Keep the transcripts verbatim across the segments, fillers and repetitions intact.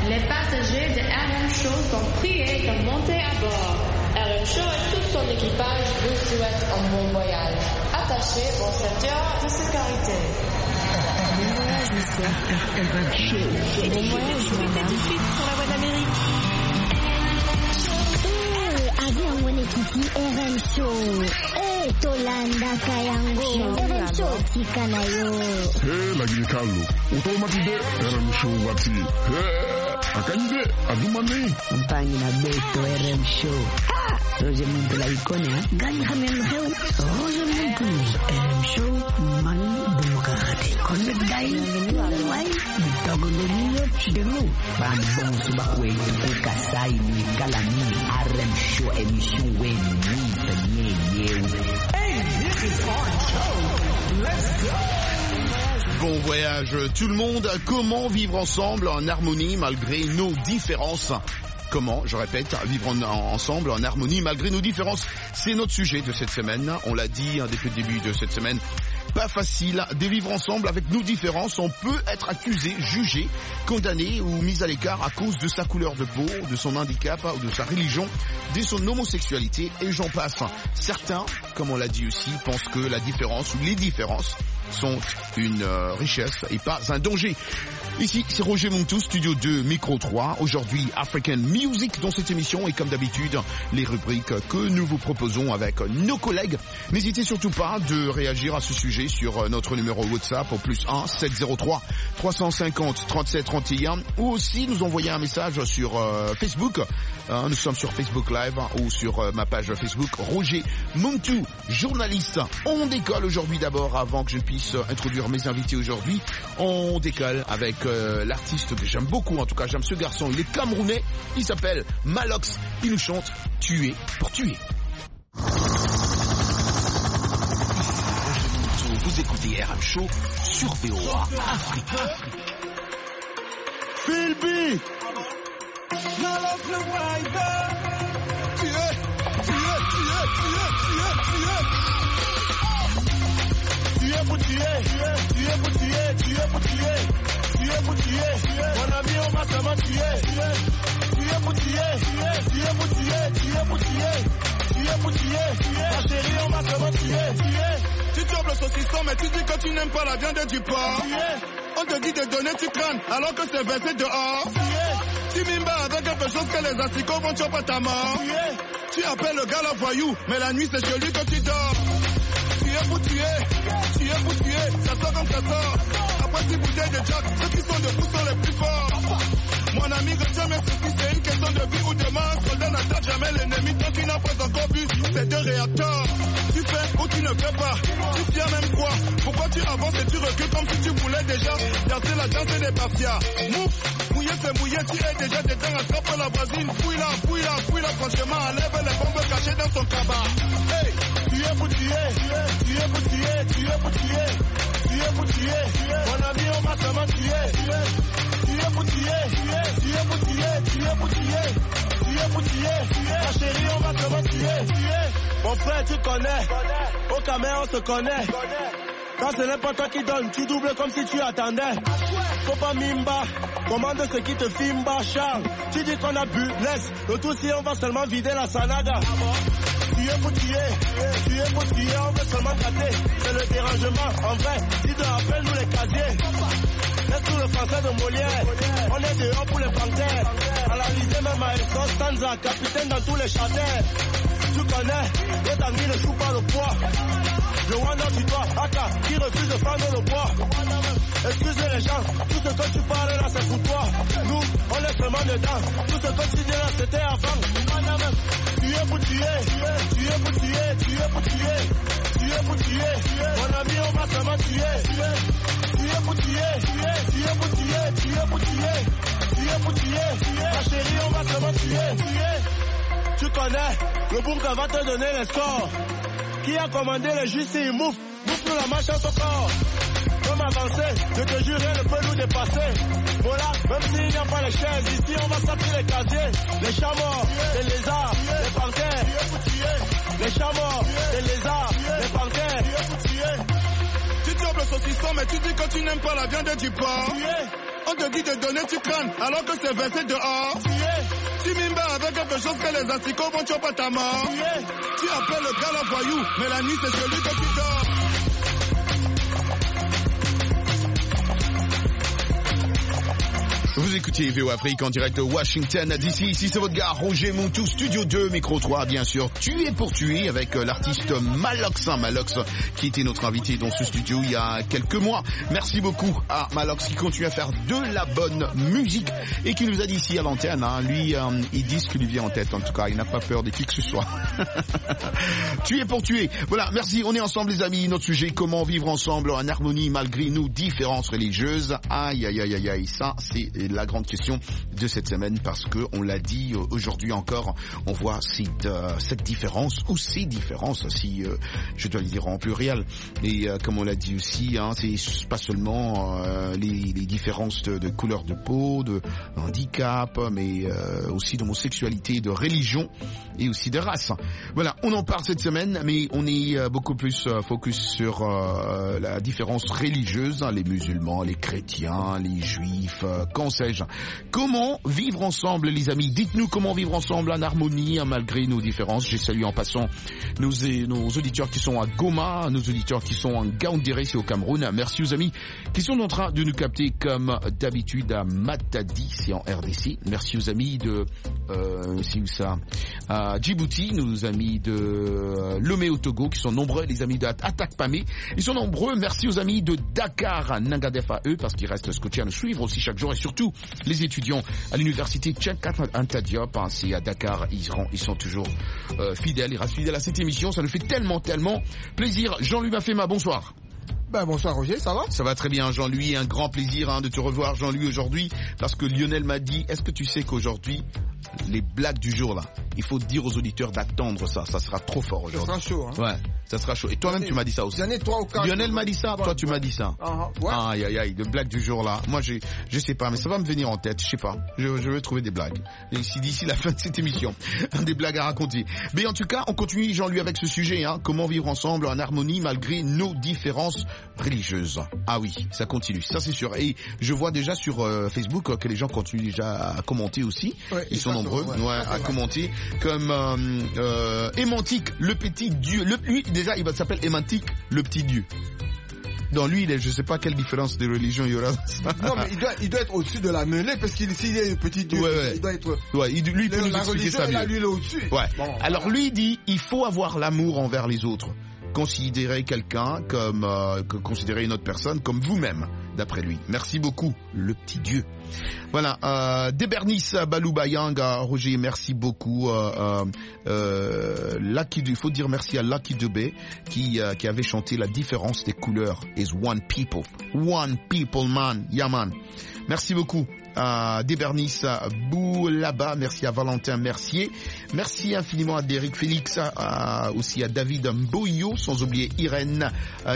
Les passagers de R M Show sont priés de monter à bord. R M Show et tout son équipage vous souhaitent un bon voyage. Attachez vos ceintures de sécurité. Bon voyage, monsieur. R M Show. Bon voyage, madame. Tout de suite sur la voie d'Amérique. Eh, avion mwenyekiti R M Show. Eh, Tolanda Kayango. R M Show tika nayo. Eh, lagi kalu. Utomatide R M Show wati. Eh, akanyide adumane. Mpangi na beto R M Show. Ah, Roger Muntu la ikonia. Gani hamel heu. Roger Muntu. R M Show man demokrati. Connect dai. Wai. Bitogolonyo chidelu. Bambon subakwe kukasai ni kalami. R M Show émission wen ni tanye yeu. Hey, this is our show. Let's go. Bon voyage tout le monde. Comment vivre ensemble en harmonie malgré nos différences? Comment, je répète, vivre en, en, ensemble en harmonie malgré nos différences? C'est notre sujet de cette semaine. On l'a dit hein, depuis le début de cette semaine. Pas facile de vivre ensemble avec nos différences. On peut être accusé, jugé, condamné ou mis à l'écart à cause de sa couleur de peau, de son handicap ou de sa religion, de son homosexualité et j'en passe. Certains, comme on l'a dit aussi, pensent que la différence ou les différences sont une euh, richesse et pas un danger. Ici, c'est Roger Muntu, Studio deux, Micro trois. Aujourd'hui, African Music dans cette émission et comme d'habitude, les rubriques que nous vous proposons avec nos collègues. N'hésitez surtout pas de réagir à ce sujet sur notre numéro WhatsApp au plus un sept zéro trois trois cent cinquante trente-sept trente et un ou aussi nous envoyer un message sur euh, Facebook. Euh, nous sommes sur Facebook Live ou sur euh, ma page Facebook Roger Muntu, journaliste. On décolle aujourd'hui d'abord avant que je puisse introduire mes invités aujourd'hui. On décolle avec euh, l'artiste que j'aime beaucoup, en tout cas j'aime ce garçon, il est camerounais, il s'appelle Malox, il nous chante Tuer pour tuer. Vous écoutez R M Show sur V O A Afrique. Philby, Malox le Rider. Tuer, tuer, tuer, tuer, tuer, tuer. Tuer pour tuer, tuer pour tuer, tuer pour tuer. Tuer pour tuer, mon ami on va seulement tuer. Tuer pour tuer, tuer pour tuer, tuer pour tuer. Tuer pour tuer, ma chérie on va seulement tuer. Tu chopes le saucisson mais tu dis que tu n'aimes pas la viande du porc. On te dit de donner tu cranes alors que c'est versé dehors. Tu m'imbats avec quelque chose que les asticots vont choper ta mort. Tu appelles le gars la voyou mais la nuit c'est chez lui que tu dors. Tuer pour tuer, tuer pour tuer, ça sort comme ça sort. Après six bouteilles de Jack, ceux qui sont debout sont les plus forts. Mon ami, retiens mes soucis, c'est une question de vie ou de mort. Soldat n'attaque jamais l'ennemi tant qu'il n'a pas encore vu ces deux réacteurs. Tu fais ou tu ne fais pas, tu tiens même quoi? Pourquoi tu avances et tu recules comme si tu voulais déjà danser la danse des mafias? Mouf, mouillé c'est mouillé, tu es déjà dedans, attrape la voisine. Fouille-la, fouille-la, fouille-la, franchement, enlève les bombes cachées dans son cabas. Hey, tu es pour tuer, tu es pour tuer, tu es pour tuer. Tu es pour tuer, mon ami on va seulement tuer. Tu es pour tuer, tu es pour tuer, tu es pour tuer. Tu es pour tuer, ma chérie on va seulement tuer. Mon frère tu connais, au Cameroun on se connaît. Quand ce n'est pas toi qui donne, tu doubles comme si tu attendais. Faut pas mimba, commande ce qui te filme, Charles. Tu dis qu'on a bu, laisse, le tout si on va seulement vider la salade. Tu es pour tuer, tu es pour tuer, on veut seulement gratter. C'est le dérangement, en vrai, dis de rappel nous les casiers. Laisse tout le français de Molière, on est dehors pour les panthères. À l'Alizé même à Essos, Stanza, capitaine dans tous les châtains. Tu connais, le tanguy ne joue pas le poids. Le Wanda du doigt, Aka, qui refuse de prendre le bois. Excusez les gens, tout ce que tu parles là c'est pour toi. Nous, on est seulement dedans, tout ce que tu dis là c'était avant. Tu es pour tuer, tu es pour tuer, tu es pour tuer. Tu es pour tuer, mon ami on va seulement tuer. Tu es pour tuer, tu es pour tuer, tu es pour tuer. Tu es pour tuer, ma chérie on va seulement tuer. Tu connais, le bunker va te donner les scores. Qui a commandé le juste il mouffe, mouffe nous la marche en son corps. Comme avancer, je te jure rien ne peut nous dépasser. Voilà, même s'il n'y a pas les chaises, ici on va sortir les casiers. Les chats morts, les lézards, les panthères. Les chats morts, les lézards, les panthères. Tu chopes le saucisson mais tu dis que tu n'aimes pas la viande du porc. On te dit de donner, tu crains, alors que c'est versé dehors. Tu m'imbats avec quelque chose que les anticorps vont choper ta mort. Tu appelles le gars le voyou, mais la nuit c'est celui que tu dors. Vous écoutez V O Afrique en direct de Washington D C. Ici c'est votre gars Roger Montou, Studio deux, micro trois bien sûr. Tué pour tuer avec l'artiste Malox, hein, Malox qui était notre invité dans ce studio il y a quelques mois. Merci beaucoup à Malox qui continue à faire de la bonne musique et qui nous a dit ici à l'antenne, hein, lui euh, il dit ce qui lui vient en tête en tout cas, il n'a pas peur de qui que ce soit. Tué pour tuer. Voilà, merci, on est ensemble les amis. Notre sujet, comment vivre ensemble en harmonie malgré nos différences religieuses. Aïe aïe aïe aïe aïe, ça c'est la grande question de cette semaine parce que on l'a dit aujourd'hui encore, on voit cette, euh, cette différence ou ces différences, si euh, je dois le dire en pluriel. Et euh, comme on l'a dit aussi, hein, c'est pas seulement euh, les, les différences de, de couleur de peau, de handicap, mais euh, aussi d'homosexualité, de religion et aussi de race. Voilà, on en parle cette semaine, mais on est euh, beaucoup plus euh, focus sur euh, la différence religieuse, hein, les musulmans, les chrétiens, les juifs, euh, quand sais-je. Comment vivre ensemble, les amis? Dites-nous comment vivre ensemble en harmonie, hein, malgré nos différences. J'ai salué en passant nos, nos auditeurs qui sont à Goma, nos auditeurs qui sont en Gaoundéré, c'est au Cameroun. Merci aux amis qui sont en train de nous capter comme d'habitude à Matadi, c'est en R D C. Merci aux amis de euh, c'est où ça, à Djibouti, nos amis de euh, Lomé au Togo qui sont nombreux, les amis d'Attaque Pamé, ils sont nombreux. Merci aux amis de Dakar, à Nangadef à eux, parce qu'ils restent scotchés à nous suivre aussi chaque jour, et surtout les étudiants à l'université Cheikh Anta Diop, hein, c'est à Dakar, ils, seront, ils sont toujours euh, fidèles, ils restent fidèles à cette émission, ça nous fait tellement, tellement plaisir. Jean-Louis Mafema, bonsoir. Ben bonsoir Roger, ça va? Ça va très bien Jean-Louis, un grand plaisir hein, de te revoir Jean-Louis aujourd'hui, parce que Lionel m'a dit, est-ce que tu sais qu'aujourd'hui, les blagues du jour là, il faut dire aux auditeurs d'attendre ça, ça sera trop fort aujourd'hui. Ça sera chaud, hein. Ouais, ça sera chaud. Et toi-même tu m'as dit ça aussi. J'en ai trois ou quatre. Lionel m'a dit ça, toi tu m'as dit ça. Uh-huh. Ouais. Aïe aïe aïe, de blagues du jour là. Moi j'ai, je sais pas, mais ça va me venir en tête, je sais pas. Je, je vais trouver des blagues. D'ici, d'ici la fin de cette émission, des blagues à raconter. Mais en tout cas, on continue Jean-Louis avec ce sujet, hein, comment vivre ensemble en harmonie malgré nos différences religieuses. Ah oui, ça continue, ça c'est sûr. Et je vois déjà sur euh, Facebook que les gens continuent déjà à commenter aussi. Ouais, ils sont nombreux ouais, ouais, à commenter. Comme euh, euh, Émantique, le petit dieu. Le, lui déjà, il s'appelle Émantique, le petit dieu. Dans lui, il est, je sais pas quelle différence de religion il y aura. Non, mais il doit, il doit être au-dessus de la mêlée parce qu'il s'il est petit dieu, ouais, ouais. il doit être. Ouais, il, lui, il peut le, nous expliquer ça mieux. Là, lui, il est au-dessus. Ouais. Bon, alors voilà. lui, il dit, il faut avoir l'amour envers les autres. Considérer quelqu'un comme euh, considérer une autre personne comme vous-même, d'après lui. Merci beaucoup, le petit dieu. Voilà, euh, Debernis Baloubayanga, Roger, merci beaucoup. Euh, euh, Lucky, il faut dire merci à Lucky Dubé qui euh, qui avait chanté la différence des couleurs is one people, one people man, yeah man. Merci beaucoup. à Debernis Boulaba, merci à Valentin Mercier, merci infiniment à Derek Félix, à, aussi à David Mboyo, sans oublier Irène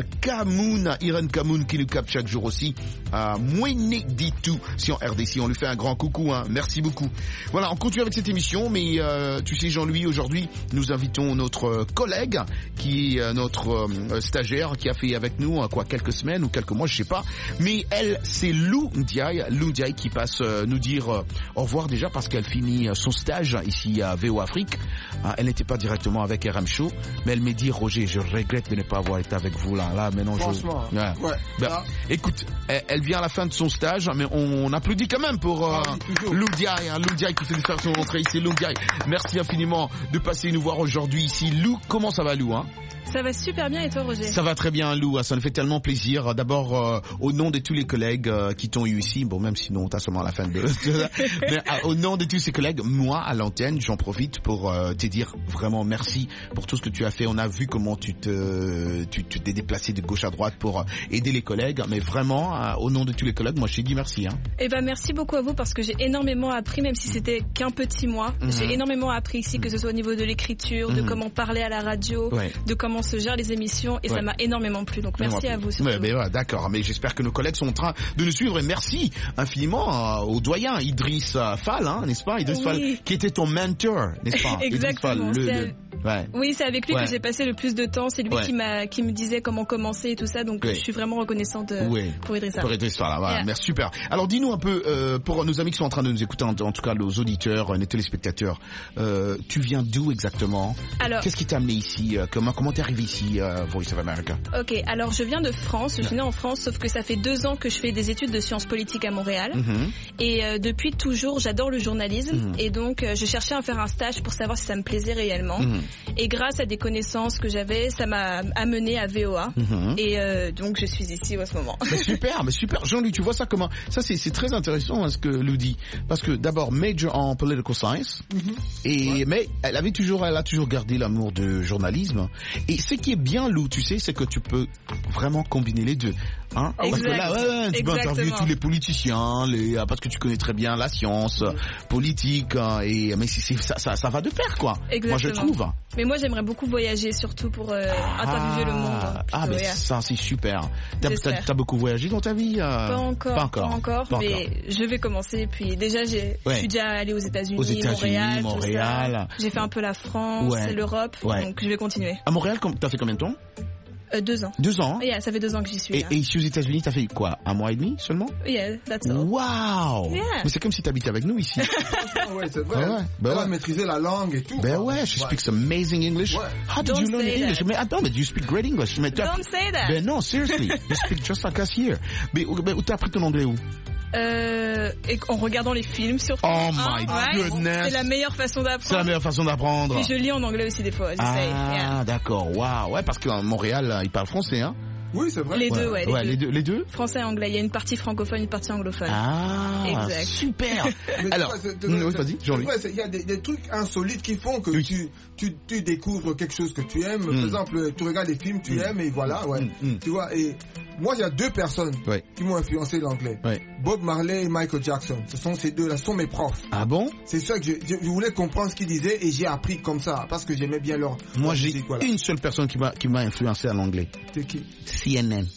Kamoun, Irène Kamoun qui nous capte chaque jour aussi, à Mouéné Ditou, si en R D C, on lui fait un grand coucou, hein. Merci beaucoup. Voilà, on continue avec cette émission, mais euh, tu sais Jean-Louis, aujourd'hui nous invitons notre collègue qui est notre euh, stagiaire qui a fait avec nous euh, quoi quelques semaines ou quelques mois, je sais pas, mais elle c'est Lou Ndiaye, Lou Ndiaye qui passe euh, nous dire euh, au revoir déjà parce qu'elle finit euh, son stage ici à V O Afrique. Ah, elle n'était pas directement avec R M Show, mais elle m'a dit Roger, je regrette de ne pas avoir été avec vous là. Là maintenant franchement, je... ouais. Ouais, ben, là... écoute, elle, elle vient à la fin de son stage, mais on, on applaudit quand même pour euh, ah, oui, Lou Ndiaye, hein, Lou Ndiaye qui fait faire son entrée ici. Lou Ndiaye, merci infiniment de passer nous voir aujourd'hui ici. Lou, comment ça va Lou, hein? Ça va super bien et toi Roger? Ça va très bien Lou, ça me fait tellement plaisir. D'abord euh, au nom de tous les collègues euh, qui t'ont eu ici, bon même sinon t'as seulement à la fin de... mais euh, au nom de tous ces collègues, moi à l'antenne, j'en profite pour euh, te dire vraiment merci pour tout ce que tu as fait. On a vu comment tu te tu, tu t'es déplacé de gauche à droite pour euh, aider les collègues, mais vraiment euh, au nom de tous les collègues, moi je te dis merci. Hein. Eh ben merci beaucoup à vous parce que j'ai énormément appris, même si c'était qu'un petit mois. Mm-hmm. J'ai énormément appris ici, que ce soit au niveau de l'écriture, mm-hmm. de comment parler à la radio, ouais. de comment se gère les émissions et ouais. ça m'a énormément plu. Donc merci à vous. Ouais, mais ouais, d'accord, mais j'espère que nos collègues sont en train de nous suivre et merci infiniment euh, au doyen Idriss Fall, hein, n'est-ce pas? Idriss oui. Fall, qui était ton mentor, n'est-ce pas? Exactement. Fall, le, c'est, le... Ouais. Oui, c'est avec lui ouais. que j'ai passé le plus de temps. C'est lui ouais. qui m'a, qui me disait comment commencer et tout ça. Donc, oui. je suis vraiment reconnaissante euh, oui. pour Idrissa. Pour Idrissa, là, voilà. Yeah. Merci, super. Alors, dis-nous un peu, euh, pour nos amis qui sont en train de nous écouter, en, en tout cas, nos auditeurs, nos téléspectateurs, euh, tu viens d'où exactement? Alors, qu'est-ce qui t'a amené ici? Comment, comment t'es arrivé ici, euh, Voice of America? Ok, alors je viens de France. Je suis née en France, sauf que ça fait deux ans que je fais des études de sciences politiques à Montréal. Mm-hmm. Et euh, depuis toujours, j'adore le journalisme. Mm-hmm. Et donc, euh, je cherchais à faire un stage pour savoir si ça me plaisait réellement. Mm-hmm. Et grâce à des connaissances que j'avais, ça m'a amené à V O A. Mm-hmm. Et euh, donc, je suis ici en ce moment. Mais super, mais super. Jean-Louis, tu vois ça comment? Ça, c'est, c'est très intéressant hein, ce que Lou dit. Parce que d'abord, major en political science. Mm-hmm. Et, ouais. Mais elle avait toujours, elle a toujours gardé l'amour de journalisme. Et ce qui est bien, Lou, tu sais, c'est que tu peux vraiment combiner les deux. Hein? Parce que là, ouais, ouais, tu peux interviewer tous les politiciens, les, parce que tu connais très bien la science mmh. politique, hein, et mais c'est, c'est, ça, ça, ça va de pair, quoi. Exactement. Moi, je trouve. Mais moi, j'aimerais beaucoup voyager, surtout pour euh, ah, interviewer le monde. Plutôt, ah, mais yeah. ça, c'est super. T'as, t'as, t'as beaucoup voyagé dans ta vie? Euh... Pas encore. Pas encore. Pas encore. Pas mais encore. Je vais commencer. Puis déjà, j'ai, ouais. je suis déjà allée aux États-Unis, aux États-Unis Montréal. Montréal. J'ai fait un peu la France, ouais. l'Europe. Ouais. Donc, je vais continuer. À Montréal, t'as fait combien de temps? Euh, deux ans. Deux ans? Yeah, ça fait deux ans que j'y suis. Et, et ici aux États-Unis, t'as fait quoi? Un mois et demi seulement? Yeah, that's all. Wow! Yeah. Mais c'est comme si t'habitais avec nous ici. Ouais, c'est vrai. Ben ouais. Ben Elle ouais. a maîtrisé la langue et tout. Ben ouais, she speaks amazing English. Ouais. How did Don't you learn English? That. Mais attends, mais you speak great English. Mais Don't say that. Ben non, seriously. You speak just like us here. Mais, mais où t'as appris ton anglais où? Euh, et en regardant les films surtout. Oh my hein, goodness. C'est la meilleure façon d'apprendre. C'est la meilleure façon d'apprendre. Puis je lis en anglais aussi des fois. Ah, yeah. d'accord. Waouh. Ouais, parce qu'à Montréal, ils parlent français, hein. Oui, c'est vrai. Les ouais. deux, ouais. Les, ouais, deux. Les, deux, les deux. Français et anglais. Il y a une partie francophone, une partie anglophone. Ah, exact. Super. Alors, vois, c'est, oui, vas-y, Jean-Louis. Il y a des, des trucs insolites qui font que oui. tu, tu, tu découvres quelque chose que tu aimes. Mm. Par exemple, tu regardes des films, tu mm. aimes et voilà, ouais. Mm. Tu vois, et moi, il y a deux personnes ouais. qui m'ont influencé l'anglais. Ouais. Bob Marley et Michael Jackson. Ce sont ces deux-là, ce sont mes profs. Ah bon? C'est ça que je, je, je voulais comprendre ce qu'ils disaient et j'ai appris comme ça parce que j'aimais bien leur. Moi, leur j'ai musique, voilà. une seule personne qui m'a, qui m'a influencé à l'anglais. C'est qui? C N N.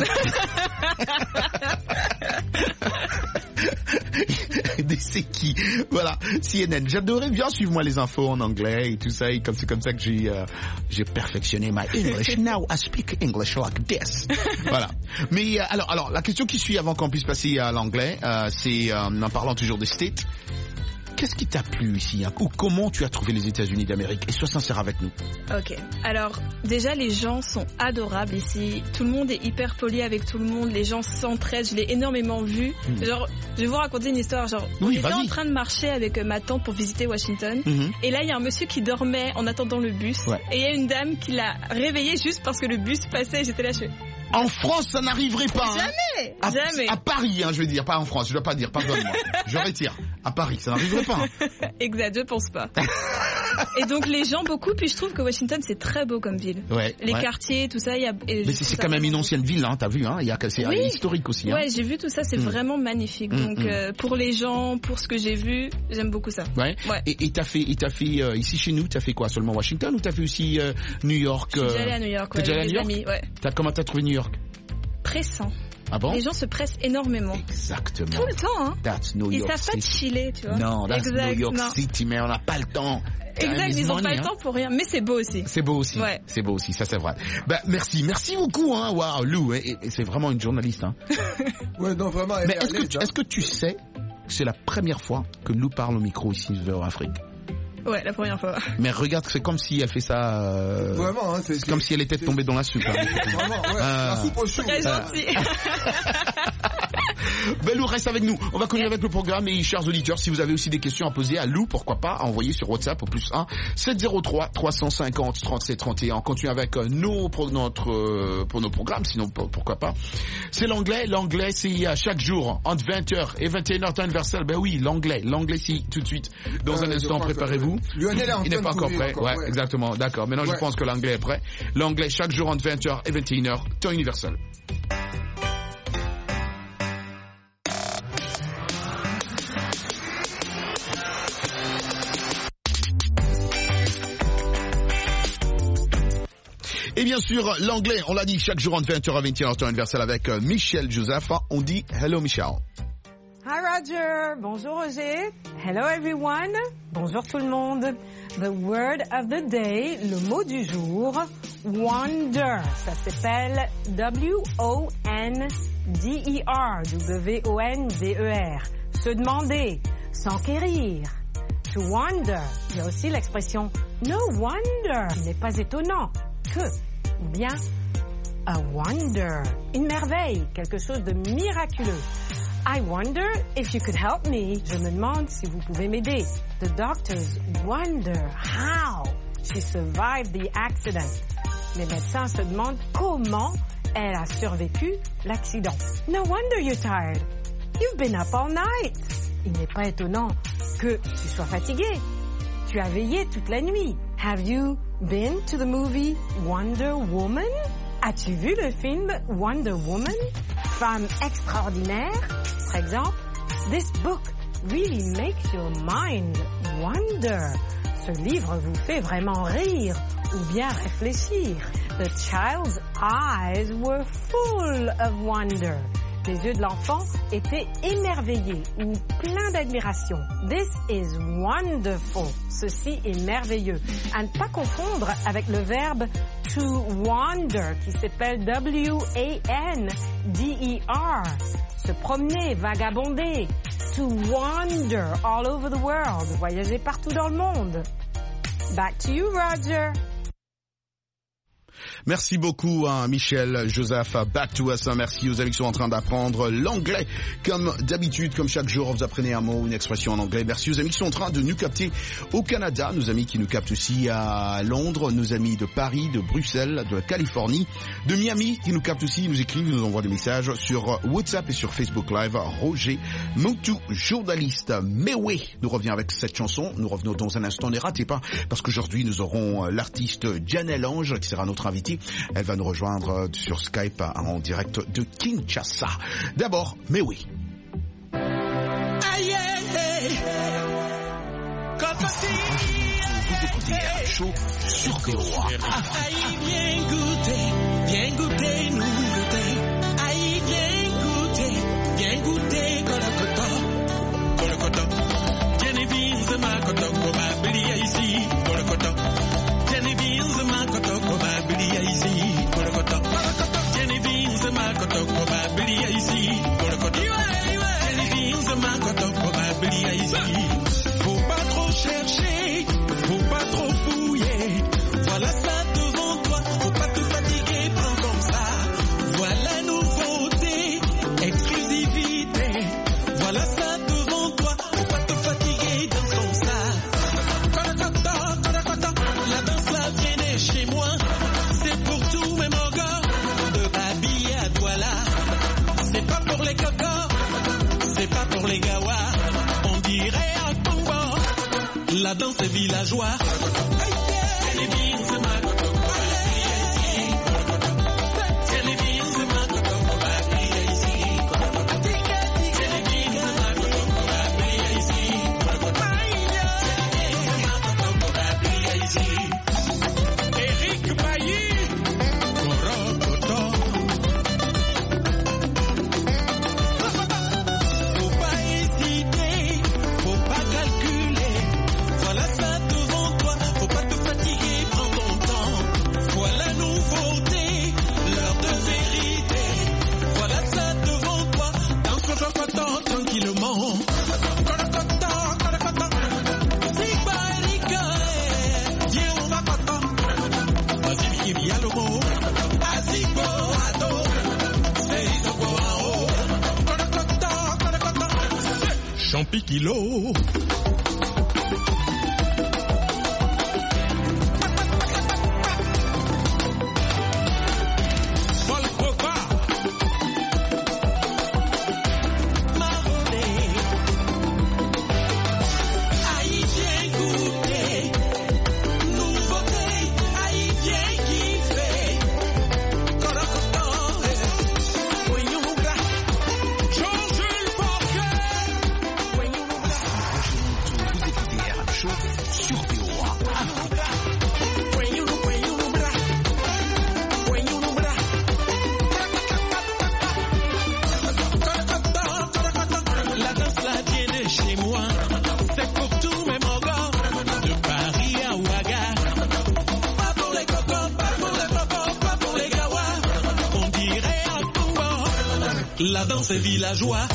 C'est qui? Voilà, C N N. J'adorais bien suivre moi les infos en anglais et tout ça. Et comme c'est comme ça que j'ai euh, j'ai perfectionné my English. Now I speak English like this. Voilà. Mais euh, alors alors la question qui suit avant qu'on puisse passer à l'anglais, euh, c'est euh, en parlant toujours des States. Qu'est-ce qui t'a plu ici, hein? Ou comment tu as trouvé les États-Unis d'Amérique? Et sois sincère avec nous. Ok. Alors, déjà, les gens sont adorables ici. Tout le monde est hyper poli avec tout le monde. Les gens s'entraident. Je l'ai énormément vu. Mmh. Genre, je vais vous raconter une histoire. Genre, oui, j'étais en train de marcher avec ma tante pour visiter Washington. Mmh. Et là, il y a un monsieur qui dormait en attendant le bus. Ouais. Et il y a une dame qui l'a réveillé juste parce que le bus passait. J'étais là, je... En France, ça n'arriverait pas. Jamais, hein. jamais. À, à Paris, hein, je veux dire, pas en France. Je dois pas dire, pardonne-moi. Je retire. À Paris, ça n'arriverait pas. Hein. Exact, je pense pas. Et donc les gens beaucoup, puis je trouve que Washington c'est très beau comme ville. Ouais. Les ouais. quartiers, tout ça, il y a. Mais c'est, c'est quand même une ancienne ville, hein. T'as vu, hein. Il y a c'est oui. historique aussi. Hein. Ouais, j'ai vu tout ça, c'est mmh. vraiment magnifique. Mmh, donc mmh. Euh, pour les gens, pour ce que j'ai vu, j'aime beaucoup ça. Ouais. ouais. Et, et t'as fait, et t'as fait euh, ici chez nous, t'as fait quoi? Seulement Washington ou t'as fait aussi euh, New York? Je suis déjà allée à New York. T'es ouais, déjà allée à New York? Amis, ouais. T'as, comment t'as trouvé New York? Pressant. Ah bon? Les gens se pressent énormément. Exactement. Tout le temps, hein. That's New York Ils savent pas chiller, tu vois. Non, that's exact, New York non. City, mais on n'a pas le temps. Exact, ils n'ont pas le temps pour rien, mais c'est beau aussi. C'est beau aussi. Ouais. C'est beau aussi, ça c'est vrai. Bah merci, merci beaucoup, hein. Waouh, Lou, et, et c'est vraiment une journaliste, hein. Ouais, non vraiment. Mais est-ce que, tu, est-ce que tu sais que c'est la première fois que Lou parle au micro ici vers Afrique? Ouais, la première fois. Mais regarde, c'est comme si elle fait ça. Euh... Vraiment, hein, c'est, c'est comme si elle était c'est... tombée dans la soupe. Hein. Vraiment, ouais. Euh... La soupe au chou. Très gentil. Ben Lou, reste avec nous. On va continuer avec le programme et chers auditeurs, si vous avez aussi des questions à poser à Lou, pourquoi pas envoyer sur WhatsApp au plus un sept zéro trois trois cent cinquante trente-sept trente et un. On continue avec nos pour notre euh, pour nos programmes, sinon pourquoi pas. C'est l'anglais, l'anglais c'est à chaque jour entre vingt heures et vingt et une heures temps universel. Ben oui, l'anglais, l'anglais c'est tout de suite. Dans euh, un instant, préparez-vous. Lionel est Il n'est pas encore prêt. Encore, ouais, ouais, exactement. D'accord. Maintenant, ouais. Je pense que l'anglais est prêt. L'anglais chaque jour entre vingt heures et vingt et une heures temps universel. Et bien sûr, l'anglais, on l'a dit, chaque jour entre vingt heures et vingt et une heures temps universel avec Michel Joseph. On dit hello Michel. All right. Roger. Bonjour Roger. Hello everyone. Bonjour tout le monde. The word of the day, le mot du jour, wonder. Ça s'appelle W O N D E R. W O N D E R. Se demander, s'enquérir. To wonder. Il y a aussi l'expression no wonder. Il n'est pas étonnant que, ou bien a wonder. Une merveille, quelque chose de miraculeux. I wonder if you could help me. Je me demande si vous pouvez m'aider. The doctors wonder how she survived the accident. Les médecins se demandent comment elle a survécu l'accident. No wonder you're tired. You've been up all night. Il n'est pas étonnant que tu sois fatigué. Tu as veillé toute la nuit. Have you been to the movie Wonder Woman? As-tu vu le film Wonder Woman? Femme extraordinaire, par exemple. This book really makes your mind wonder. Ce livre vous fait vraiment rire ou bien réfléchir. The child's eyes were full of wonder. Les yeux de l'enfant étaient émerveillés ou pleins d'admiration. This is wonderful. Ceci est merveilleux. À ne pas confondre avec le verbe to wander qui s'appelle W A N D E R. Se promener, vagabonder. To wander all over the world. Voyager partout dans le monde. Back to you, Roger. Merci beaucoup à Michel, Joseph, back to us. Merci aux amis qui sont en train d'apprendre l'anglais. Comme d'habitude, comme chaque jour, vous apprenez un mot, une expression en anglais. Merci aux amis qui sont en train de nous capter au Canada, nos amis qui nous captent aussi à Londres, nos amis de Paris, de Bruxelles, de Californie, de Miami qui nous captent aussi, nous écrivent, nous envoient des messages sur WhatsApp et sur Facebook Live. Roger Moutou, journaliste. Mais oui, nous revenons avec cette chanson. Nous revenons dans un instant. Ne ratez pas, parce qu'aujourd'hui, nous aurons l'artiste Janelle Ange qui sera notre invitée. Elle va nous rejoindre sur Skype en direct de Kinshasa. D'abord, mais oui. Aïe, Vous écoutez un show sur V O A. aïe, bien goûté, bien goûté, nous goûté. Aïe, bien goûté, bien goûté, colocoto, colocoto. Geneviève, ma coto, comme Billy ici, colocoto. Geneviève, ma coto, comme Billy ici, colocoto. Geneviève, ma coto, comme Billy ici, colocoto. Geneviève, ma coto, comme Billy ici. Faut pas trop chercher, faut pas trop fouiller. Voilà ça devant toi, faut pas te fatiguer, prends comme ça. Voilà nouveauté, exclusivité. Voilà ça devant toi, faut pas te fatiguer, danse comme ça. Colocoto, colocoto, la danse là vient de chez moi. C'est pour tous mes morgans, de Babi à Douala. C'est pas pour les cocos, c'est pas pour les gawas. On dirait un combo, la danse est villageois. Champi kilo. La danse villageoise.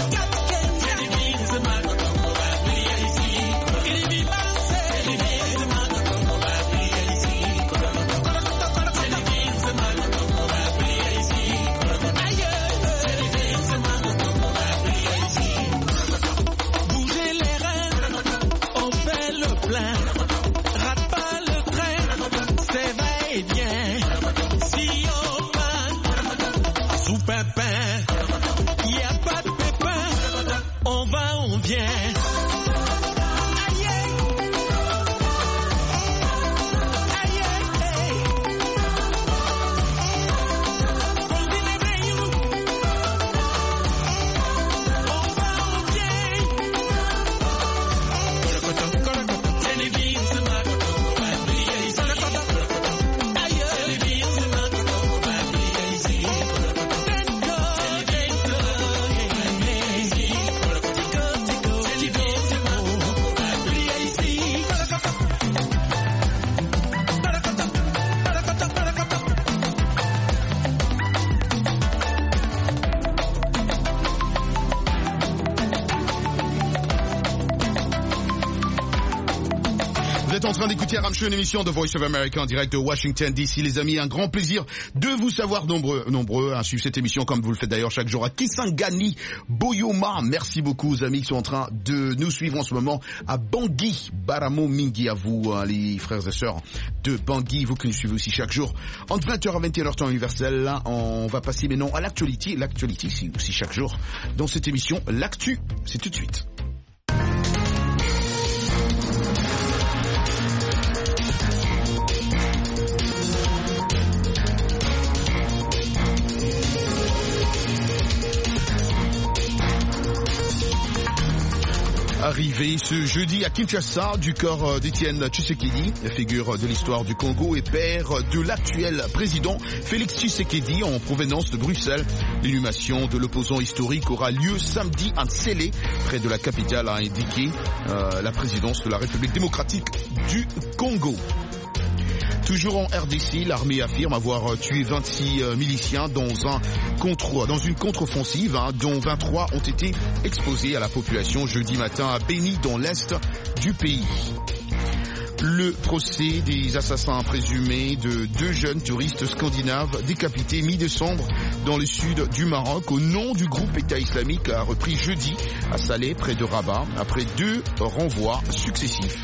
En train d'écouter Aram Show, une émission de Voice of America en direct de Washington D C. Les amis, un grand plaisir de vous savoir nombreux, nombreux à suivre cette émission comme vous le faites d'ailleurs chaque jour à Kisangani, Boyoma. Merci beaucoup aux amis qui sont en train de nous suivre en ce moment à Bangui, Baramo Mingi, à vous hein, les frères et sœurs de Bangui, vous qui nous suivez aussi chaque jour entre vingt heures à vingt et une heures temps universel. Là, on va passer maintenant à l'actualité. L'actualité, c'est aussi chaque jour dans cette émission. L'actu, c'est tout de suite. Arrivé ce jeudi à Kinshasa du corps d'Étienne Tshisekedi, figure de l'histoire du Congo et père de l'actuel président Félix Tshisekedi en provenance de Bruxelles. L'inhumation de l'opposant historique aura lieu samedi à Ntsélé, près de la capitale, a indiqué euh, la présidence de la République démocratique du Congo. Toujours en R D C, l'armée affirme avoir tué vingt-six miliciens dans, un contre, dans une contre-offensive, hein, dont vingt-trois ont été exposés à la population jeudi matin à Beni, dans l'est du pays. Le procès des assassins présumés de deux jeunes touristes scandinaves décapités mi-décembre dans le sud du Maroc au nom du groupe État islamique a repris jeudi à Salé, près de Rabat, après deux renvois successifs.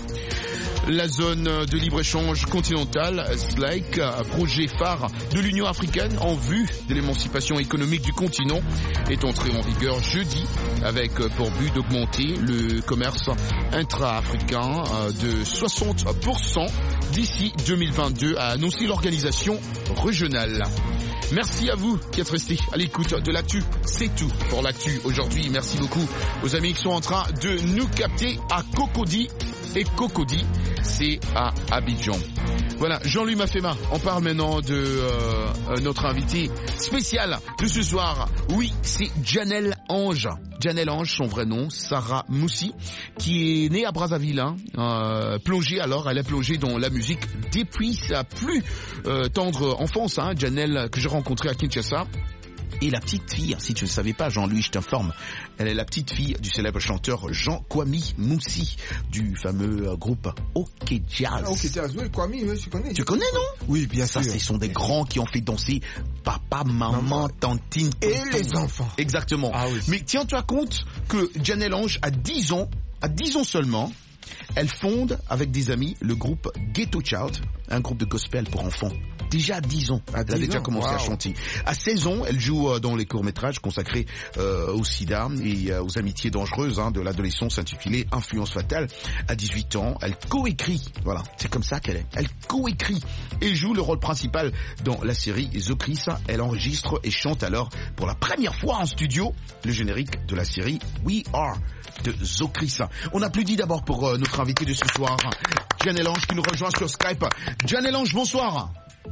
La zone de libre-échange continentale, S L A C, projet phare de l'Union africaine en vue de l'émancipation économique du continent, est entré en vigueur jeudi avec pour but d'augmenter le commerce intra-africain de soixante pour cent d'ici deux mille vingt-deux, a annoncé l'organisation régionale. Merci à vous qui êtes restés à l'écoute de l'actu. C'est tout pour l'actu aujourd'hui. Merci beaucoup aux amis qui sont en train de nous capter à Cocody. Et Cocody, c'est à Abidjan. Voilà, Jean-Louis Mafema, on parle maintenant de euh, notre invité spécial de ce soir. Oui, c'est Janelle Ange. Janelle Ange, son vrai nom, Sarah Moussi, qui est née à Brazzaville, hein, euh, plongée alors, elle est plongée dans la musique depuis sa plus euh, tendre enfance, hein, Janelle, que j'ai rencontrée à Kinshasa. Et la petite fille, si tu ne savais pas, Jean-Louis, je t'informe, elle est la petite fille du célèbre chanteur Jean Kwame Moussi, du fameux groupe OK Jazz. OK Jazz, oui, Kwame, oui, je connais. Tu connais, non? Oui, bien sûr. Ça, ce sont des grands qui ont fait danser papa, maman, maman. tantine, et les enfants. Exactement. Ah oui. Mais tiens-toi compte que Janelle Ange, à dix ans, à dix ans seulement, elle fonde avec des amis le groupe Ghetto Child, un groupe de gospel pour enfants. Déjà à dix ans, elle a déjà commencé wow. à chanter. À seize ans, elle joue dans les courts-métrages consacrés euh, au sida et euh, aux amitiés dangereuses hein, de l'adolescence intitulée Influence fatale. À dix-huit ans, elle coécrit, voilà, c'est comme ça qu'elle est. Elle coécrit et joue le rôle principal dans la série Zokrissa. Elle enregistre et chante alors pour la première fois en studio le générique de la série We Are de Zokrissa. On applaudit d'abord pour euh, notre invité de ce soir, Janelle Ange, qui nous rejoint sur Skype. Janelle Ange, bonsoir.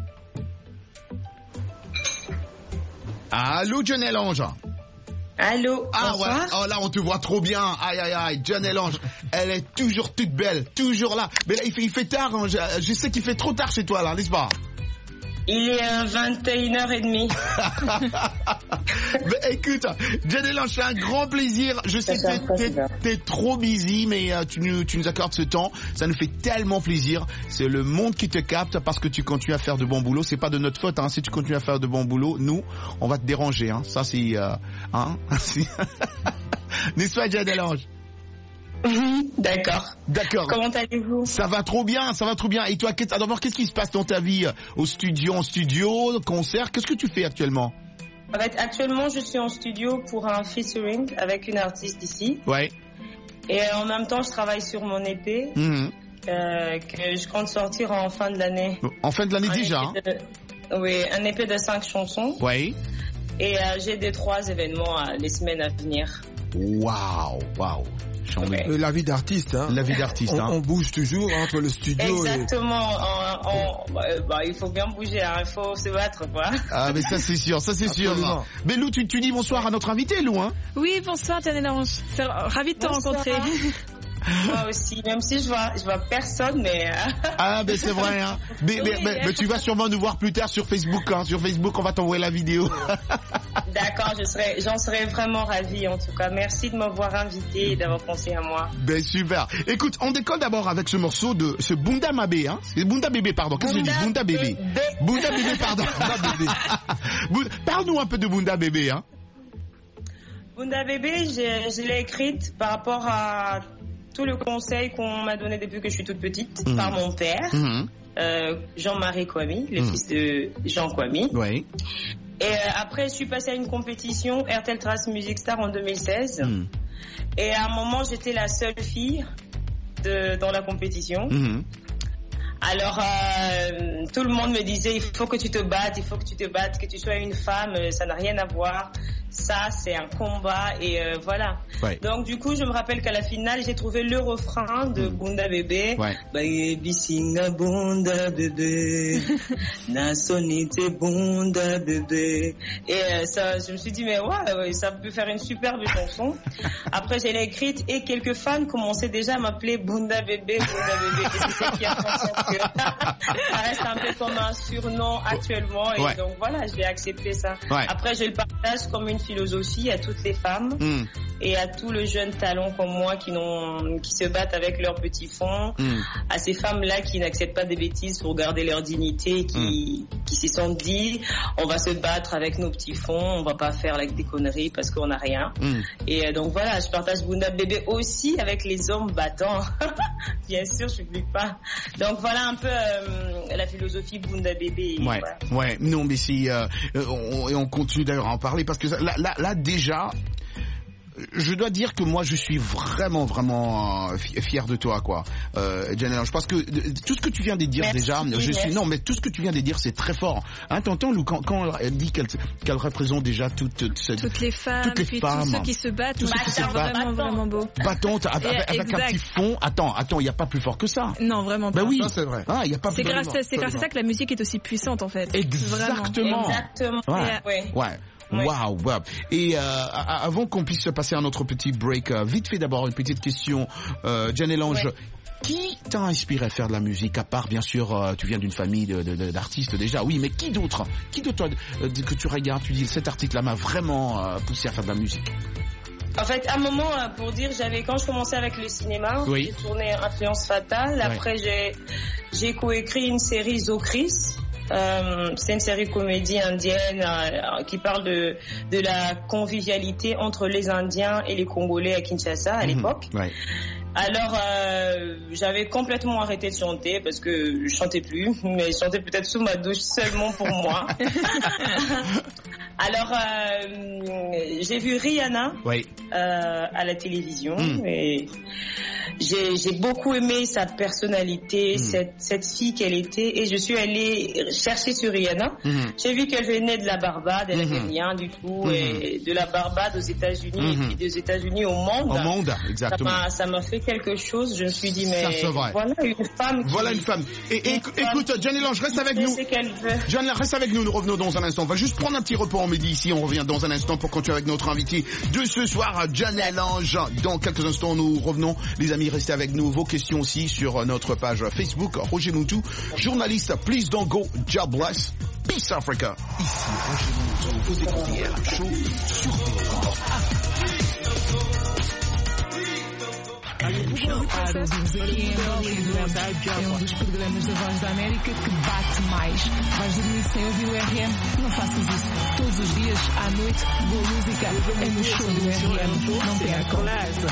Allô, Janelle Ange. Allô. Ah ouais. Oh là, on te voit trop bien. Aïe aïe aïe. Janelle Ange, elle est toujours toute belle, toujours là. Mais là, il fait, il fait tard. Hein. Je, je sais qu'il fait trop tard chez toi là, n'est-ce pas? Il est euh, vingt et une heures trente. Ben, écoute, Janelle Ange, c'est un grand plaisir. Je sais que t'es, t'es, t'es trop busy, mais euh, tu, nous, tu nous accordes ce temps. Ça nous fait tellement plaisir. C'est le monde qui te capte parce que tu continues à faire de bon boulot. C'est pas de notre faute, hein. Si tu continues à faire de bon boulot, nous, on va te déranger, hein. Ça, c'est, euh, hein. N'est-ce pas, Janelle Ange? Oui, d'accord. D'accord. Comment allez-vous? Ça va trop bien, ça va trop bien. Et toi, d'abord, qu'est-ce qui se passe dans ta vie? Au studio, en studio, concert? Qu'est-ce que tu fais actuellement? En fait, actuellement, je suis en studio pour un featuring avec une artiste ici. Ouais. Et en même temps, je travaille sur mon E P mmh. euh, que je compte sortir en fin de l'année. En fin de l'année un déjà hein? de, Oui, un E P de cinq chansons. Ouais. Et euh, j'ai des trois événements euh, les semaines à venir. Waouh, waouh. Ouais. La vie d'artiste, hein. La vie d'artiste, on, hein. On bouge toujours entre le studio. Exactement. Et... On, on, bah, il faut bien bouger, hein. Il faut se battre, quoi. Ah, mais ça c'est sûr, ça c'est sûr. Mais Lou, tu, tu dis bonsoir à notre invité, Lou, hein. Oui, bonsoir, Janelle Ange. C'est ravi de te bonsoir. rencontrer. Moi aussi, même si je vois, je vois personne, mais... Ah, ben c'est vrai, hein. Mais, oui, mais, mais, mais tu vas sûrement nous voir plus tard sur Facebook, hein. Sur Facebook, on va t'envoyer la vidéo. D'accord, je serais, j'en serais vraiment ravie, en tout cas. Merci de m'avoir invité et d'avoir pensé à moi. Ben super. Écoute, on décolle d'abord avec ce morceau de ce Bunda Mabé, hein. C'est Bunda Bébé, pardon. Qu'est-ce que je dis? Bunda Bébé. Bunda Bébé, pardon. Parle-nous un peu de Bunda Bébé, hein. Bunda Bébé, je, je l'ai écrite par rapport à tout le conseil qu'on m'a donné depuis que je suis toute petite mmh. par mon père, mmh. euh, Jean-Marie Kwame, le mmh. fils de Jean Kwame. Oui. Et euh, après, je suis passée à une compétition, R T L Trace Music Star en deux mille seize. Mmh. Et à un moment, j'étais la seule fille de, dans la compétition. Mmh. Alors, euh, tout le monde me disait, il faut que tu te battes, il faut que tu te battes, que tu sois une femme, ça n'a rien à voir. Ça, c'est un combat et euh, voilà. Ouais. Donc, du coup, je me rappelle qu'à la finale, j'ai trouvé le refrain de mmh. Bunda Bébé. Ouais. Baby singa Bunda Bébé, na sonite Bunda Bébé. Et euh, ça, je me suis dit, mais ouais, ouais, ça peut faire une superbe chanson. Après, je l'ai écrite et quelques fans commençaient déjà à m'appeler Bunda Bébé, Bunda Bébé. Et c'est ça qui a pensé que ça reste un peu comme un surnom actuellement. Et ouais. donc voilà, j'ai accepté ça. Ouais. Après, je le partage comme une philosophie à toutes les femmes mm. et à tous les jeunes talents comme moi qui, n'ont, qui se battent avec leurs petits fonds, mm. à ces femmes-là qui n'acceptent pas des bêtises pour garder leur dignité, qui, mm. qui s'y sont dit on va se battre avec nos petits fonds, on va pas faire like, des conneries parce qu'on n'a rien. Mm. Et euh, donc voilà, je partage Bunda Bébé aussi avec les hommes battants. Bien sûr, je n'oublie pas. Donc voilà un peu euh, la philosophie Bunda Bébé. Ouais, voilà. ouais. Non, mais si euh, on, et on continue d'ailleurs à en parler parce que là, là, là déjà. Je dois dire que moi je suis vraiment vraiment fier de toi quoi, euh, Janelle. Je pense que tout ce que tu viens de dire merci, déjà, je merci. suis non mais tout ce que tu viens de dire c'est très fort. Hein, t'entends Lou quand, quand elle dit qu'elle qu'elle représente déjà toutes toutes, toutes les femmes, toutes les puis femmes, tous ceux qui se battent, tous ceux qui se battent, vraiment vraiment beau. Battante avec, avec un petit fond. Attends attends, il y a pas plus fort que ça. Non vraiment pas. Bah oui, ça, c'est vrai. Ah il y a pas. C'est grâce c'est grâce à ça que la musique est aussi puissante en fait. Exactement. Exactement. Ouais. ouais. ouais. Waouh, wow, wow. Et euh, avant qu'on puisse passer à notre petit break, euh, vite fait d'abord une petite question, euh, Janelle Ange. Ouais. Qui t'a inspiré à faire de la musique, à part bien sûr, euh, tu viens d'une famille de, de, de, d'artistes déjà, oui, mais qui d'autre, qui d'autre euh, que tu regardes, tu dis cet article-là m'a vraiment euh, poussé à faire de la musique? En fait, à un moment, pour dire, j'avais quand je commençais avec le cinéma, oui. j'ai tourné Influence Fatale. Après, oui. j'ai j'ai coécrit une série Zokris. Euh, c'est une série comédie indienne euh, qui parle de de la convivialité entre les Indiens et les Congolais à Kinshasa à mmh, l'époque. Ouais. Alors euh, j'avais complètement arrêté de chanter parce que je chantais plus, mais je chantais peut-être sous ma douche seulement pour moi. Alors euh, j'ai vu Rihanna oui. euh, à la télévision mmh. et j'ai, j'ai beaucoup aimé sa personnalité, mmh. cette, cette fille qu'elle était, et je suis allée chercher sur Rihanna. Mmh. J'ai vu qu'elle venait de la Barbade, elle n'avait mmh. rien du tout, mmh. et de la Barbade aux États-Unis, mmh. et puis des États-Unis au monde. Au monde, exactement. Ça m'a, ça m'a fait quelque chose. Je me suis dit, mais voilà une femme. Qui, voilà une femme. Et, et écoute, Janelle Ange, reste avec nous. Janelle, reste avec nous. Nous revenons dans un instant. On va juste prendre un petit repos en midi ici. On revient dans un instant pour continuer avec notre invité de ce soir, Janelle Ange. Dans quelques instants, nous revenons, les amis. Restez avec nous. Vos questions aussi sur notre page Facebook. Roger Moutou, journaliste. Please don't go. God bless. Peace Africa. Ici Roger Monto, vous écoutez R M Show sur V O A. É um dos programas da Voz da América que bate mais. Vais dormir sem ouvir o R M? Não faças isso. Todos os dias, à noite, boa música é no show do R M. Não percam.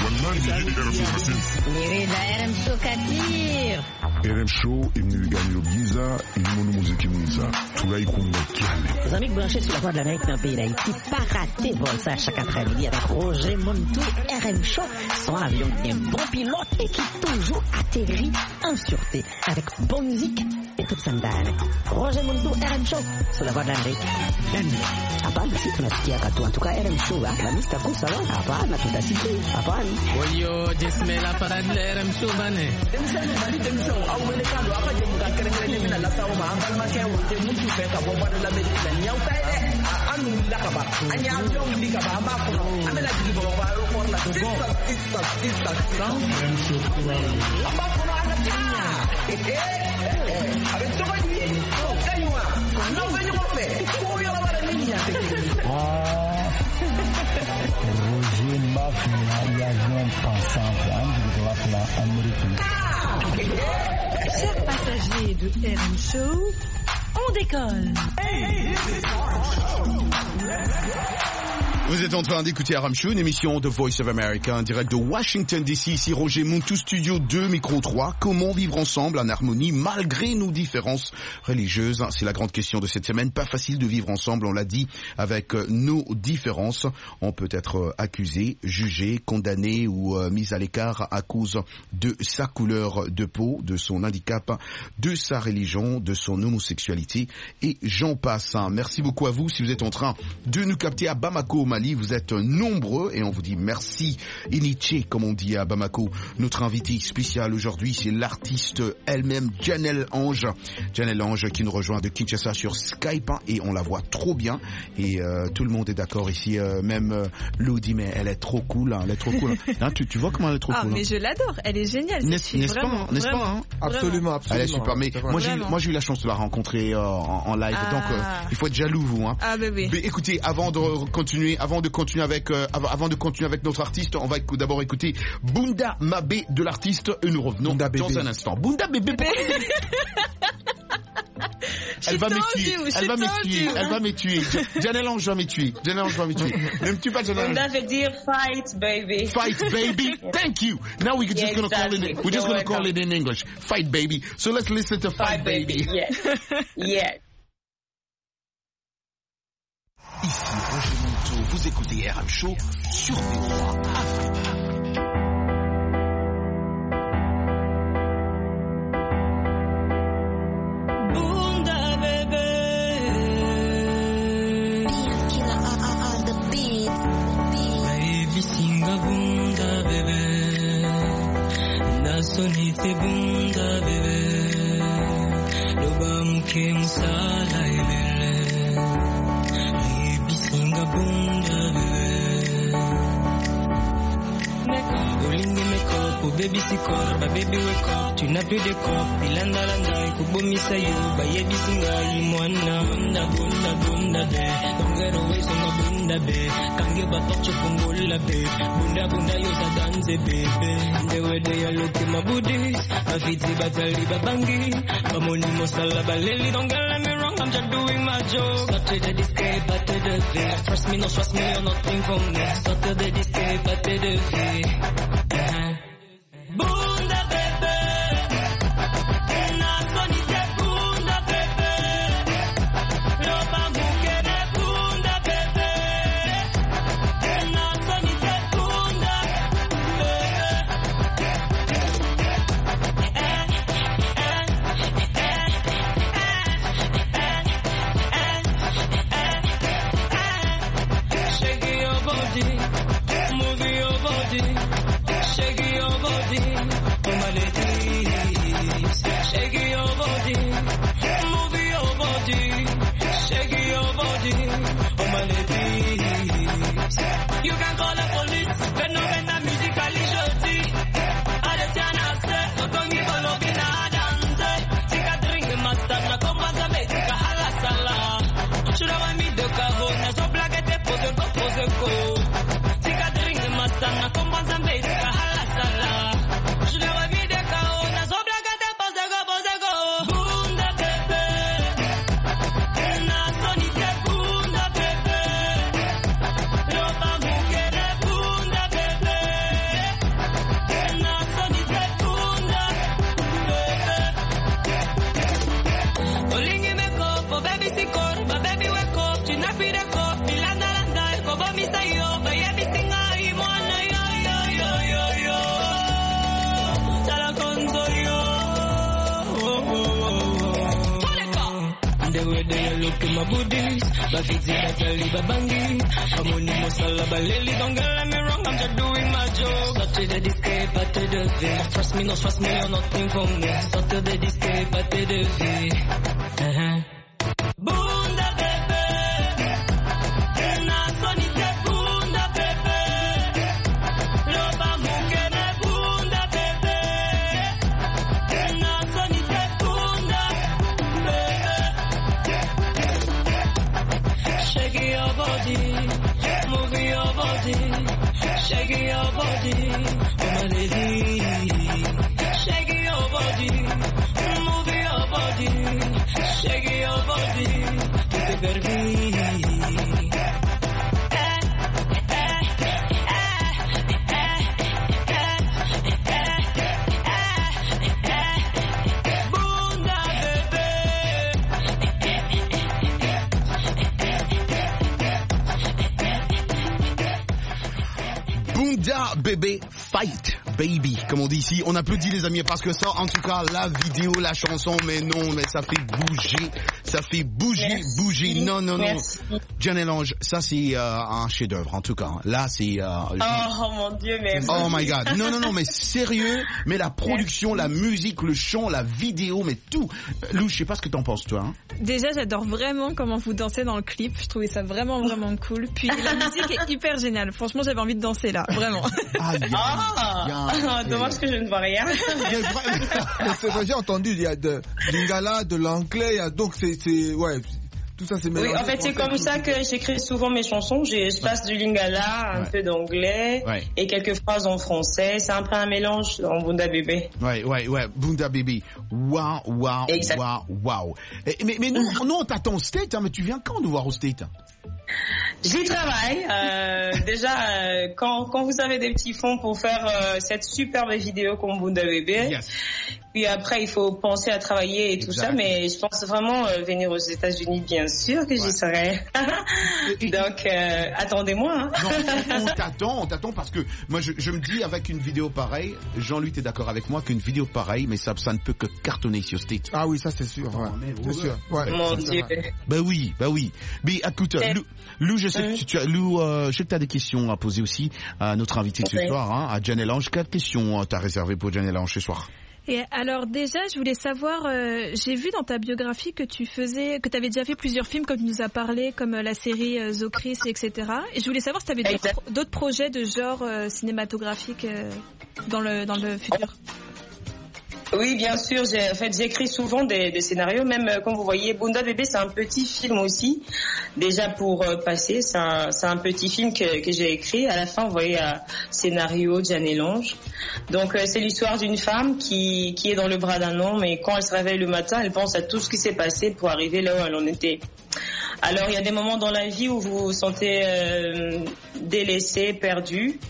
Mirida R M Show Katir. R M Show imniganyiro byiza irimo n'umuziki mwiza turayikunda cyane. Les amis branchés sur la Voix de l'Amérique dans le pays d'Haïti, pas rater vol ça chaque après-midi avec Roger Montou. R M Show, son avion qui est un bon pilote et qui toujours atterrit en sûreté avec bonne musique et toute sa mdane. Roger Montou, R M Show sur la Voix de l'Amérique. Hapana, si tunasikia katu. En tout cas, R M Show, la mista kusa wa. Hapana, tutasikia. Hapana. Oyo, jesme la parade de R M Show bane. Temsani bali temso, au wele kando apa je muka kerengere mina la sauma ambal ma ke wote mutu fe ka bomba de la medicina nyau kai de anu la ka ba. Anya avion di ka ba ma ko. Amela di ko ba ro for la go. Ista ista sound R M Show kura. Amba ko na ana ta. Eh eh. Avec toi ni. Kaiwa. No venyo mo fe. Ko yo la ba niña. Roger Mafia, il y a un pensant américain. Chers passagers de R M Show, on décolle. Vous êtes en train d'écouter R M Show, une émission de Voice of America, en direct de Washington D C. Ici Roger Montou, studio deux, micro trois. Comment vivre ensemble en harmonie malgré nos différences religieuses? C'est la grande question de cette semaine. Pas facile de vivre ensemble, on l'a dit, avec nos différences. On peut être accusé, jugé, condamné ou euh, mis à l'écart à cause de sa couleur de peau, de son handicap, de sa religion, de son homosexualité et j'en passe. Merci beaucoup à vous si vous êtes en train de nous capter à Bamako, au Mali. Vous êtes nombreux et on vous dit merci. Iniché, comme on dit à Bamako. Notre invité spécial aujourd'hui, c'est l'artiste elle-même, Janelle Ange. Janelle Ange qui nous rejoint de Kinshasa sur Skype hein, et on la voit trop bien. Et euh, tout le monde est d'accord ici. Euh, même euh, Lou dit mais elle est trop cool. Hein, elle est trop cool. Hein, tu, tu vois comment elle est trop ah, cool. Ah mais hein. je l'adore. Elle est géniale. N'est-ce, n'est-ce vraiment, pas, n'est-ce vraiment, pas hein Absolument, absolument. Elle est super. Mais moi j'ai, moi j'ai eu la chance de la rencontrer euh, en, en live. Ah. Donc euh, il faut être jaloux vous. Hein. Ah bébé. Mais écoutez, avant de continuer, avant de continuer avec, euh, avant de continuer avec notre artiste, on va d'abord écouter Bunda Mabé de l'artiste et nous revenons Bunda dans bébé. Un instant. Bunda Bébé. Elle va me tuer, elle va me tuer, elle va me tuer. Janelle Ange va me tuer, Janelle Ange va me tuer. Ne me tue pas, Janelle Ange. Bunda veut dire fight, baby. Fight, baby. Thank you. Now we're just yeah, gonna exactly. call it. We're just You're gonna welcome. Call it in English. Fight, baby. So let's listen to Fight, fight baby. baby. Yeah. Yeah. Ici Roger Montou, vous écoutez R M Show sur V O A Afrique. Bunda bébé, baby singa bunda bébé, nasonite bunda bébé, loba muke musala ibele. Bunda bebe Olingi make up, oh baby sikor, ba baby wake up Tu n'as plus de corps, bilanda landa Kubomisa yo, ba yebi singa Imwana, bunda bunda bunda be Don't get away from the bunda be Kange batoche fungola be Bunda bunda yo sa danse bebe The way they are looking my booties Afiti batali babangi Bamoni mosala baleli Don't get let me wrong, I'm just doing my job Sortez de disque, battez de vie Trust me, no trust me, you're nothing for me Sortez de disque, battez de vie uh-huh. Bunda bébé Nasonite bunda bébé Loba mukene bunda bébé Nasonite bunda Shake your body, move your body Shake your body, oh my ladies. Shake your body, move your body. Shake your body, oh my ladies. You can call the police, but no when musically shorty. Adetiana say, no come give a love in a dance. Take a drink, master, na come back and make a hala sala. in my booties. Bafiti batali babangi. Amoni mosala baleli. Don't get me wrong, I'm just doing my job. Sortez de disque, battez de vie. Trust me, no trust me, you're nothing for me. Sortez de disque, battez de vie. Uh-huh. Bunda bébé. Na sonite bunda bébé. Loba mukene bunda bébé. Na sonite bunda bébé. Shake your body, move your body, shake your body, oh my lady. Shake your body, move your body, shake your body, tu te permis. Bunda bébé fight baby, comme on dit ici. On applaudit les amis parce que ça, en tout cas, la vidéo, la chanson, mais non, mais ça fait bouger, ça fait bouger, merci. bouger. Non, non, non. Janelle Ange, ça c'est euh, un chef-d'œuvre, en tout cas. Là, c'est. Euh, oh, oh mon Dieu, mais. Oh my God. Non, non, non, mais sérieux. Mais la production, merci. La musique, le chant, la vidéo, mais tout. Lou, je sais pas ce que t'en penses, toi. Hein? Déjà, j'adore vraiment comment vous dansez dans le clip. Je trouvais ça vraiment, vraiment cool. Puis la musique est hyper géniale. Franchement, j'avais envie de danser là, vraiment. Ah, bien, ah bien, dommage que je ne vois rien. J'ai entendu, il y a de lingala, de l'anglais, il y a donc c'est, c'est ouais. Tout ça, c'est oui, en fait, c'est comme ça que j'écris souvent mes chansons. Je passe du lingala, un ouais. peu d'anglais ouais. et quelques phrases en français. C'est un peu un mélange dans Bunda Bébé. Ouais, ouais, ouais, Bunda Bébé. Waouh, waouh, waouh, waouh. Mais, mais nous, nous, on t'attend au State, hein, mais tu viens quand nous voir au State? J'y travaille. Euh, déjà, euh, quand, quand vous avez des petits fonds pour faire euh, cette superbe vidéo comme Bunda Bébé, yes. Puis après, il faut penser à travailler et exact. Tout ça, mais je pense vraiment euh, venir aux États-Unis, bien sûr que ouais. j'y serai. Donc, euh, attendez-moi. Hein. Non, on t'attend, on t'attend parce que moi, je, je me dis avec une vidéo pareille, Jean-Louis, t'es d'accord avec moi qu'une vidéo pareille, mais ça, ça ne peut que cartonner sur State. Ah oui, ça c'est sûr. Ouais. C'est sûr. Ouais. Mon Dieu. Bah oui, bah oui. Mais écoute, Lou, Lou, je sais que tu as, Lou, euh, je sais que tu as des questions à poser aussi à notre invité de ce okay. soir, hein, à Janelle Ange. Quelles questions t'as réservées pour Janelle Ange ce soir? Et alors déjà, je voulais savoir, euh, j'ai vu dans ta biographie que tu faisais, que tu avais déjà fait plusieurs films, comme tu nous as parlé, comme euh, la série euh, Zocris, et cetera. Et je voulais savoir si tu avais d'autres, d'autres projets de genre euh, cinématographique euh, dans le dans le futur. Oui, bien sûr. J'ai, en fait, j'écris souvent des, des scénarios. Même euh, comme vous voyez, Bunda Bébé, c'est un petit film aussi. Déjà pour euh, passer, c'est un, c'est un petit film que, que j'ai écrit. À la fin, vous voyez, un scénario Janelle Ange. Donc, euh, c'est l'histoire d'une femme qui, qui est dans le bras d'un homme. Et quand elle se réveille le matin, elle pense à tout ce qui s'est passé pour arriver là où elle en était. Alors, il y a des moments dans la vie où vous vous sentez euh, délaissé, perdu.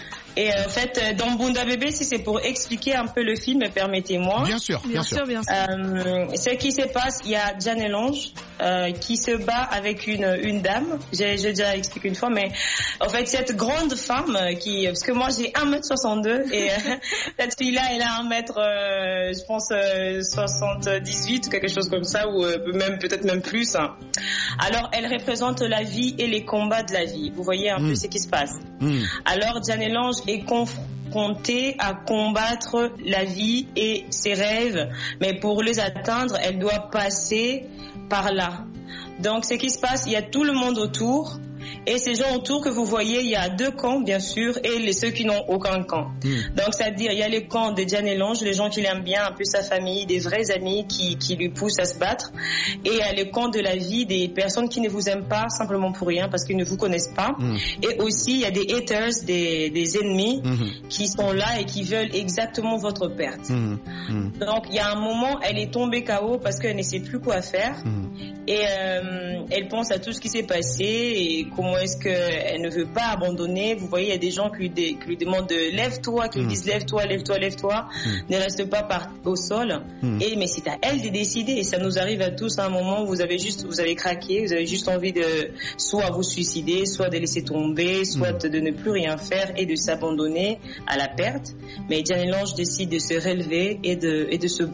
Et en fait, dans Bunda Bébé, si c'est pour expliquer un peu le film, permettez-moi. Bien sûr, bien, bien sûr. sûr. Bien sûr. Euh, ce qui se passe, il y a Janelle Ange euh, qui se bat avec une une dame. J'ai, j'ai déjà expliqué une fois, mais en fait, cette grande femme qui, parce que moi j'ai un mètre soixante-deux et euh, cette fille-là, elle a un mètre, euh, je pense euh, soixante-dix-huit ou quelque chose comme ça, ou euh, même peut-être même plus. Hein. Alors, elle représente la vie et les combats de la vie. Vous voyez un mmh. peu ce qui se passe. Mmh. Alors, Janelle Ange est confrontée à combattre la vie et ses rêves, mais pour les atteindre, elle doit passer par là. Donc, ce qui se passe, il y a tout le monde autour. Et ces gens autour que vous voyez, il y a deux camps, bien sûr, et les, ceux qui n'ont aucun camp. Mmh. Donc, c'est-à-dire, il y a les camps de Janelle Ange, les gens qui l'aiment bien, un peu sa famille, des vrais amis qui, qui lui poussent à se battre. Et il y a les camps de la vie, des personnes qui ne vous aiment pas simplement pour rien, parce qu'ils ne vous connaissent pas. Mmh. Et aussi, il y a des haters, des, des ennemis, mmh. qui sont là et qui veulent exactement votre perte. Mmh. Mmh. Donc, il y a un moment, elle est tombée K O parce qu'elle ne sait plus quoi faire. Mmh. Et euh, elle pense à tout ce qui s'est passé et comment est-ce qu'elle ne veut pas abandonner. Vous voyez, il y a des gens qui lui, dé, qui lui demandent de lève-toi, qui mmh. lui disent lève-toi, lève-toi, lève-toi, mmh. ne reste pas par, au sol. Mmh. Et mais c'est à elle de décider. Et ça nous arrive à tous à un moment où vous avez juste, vous avez craqué, vous avez juste envie de soit vous suicider, soit de laisser tomber, soit mmh. de ne plus rien faire et de s'abandonner à la perte. Mais Janelle Ange décide de se relever et de, et de se battre.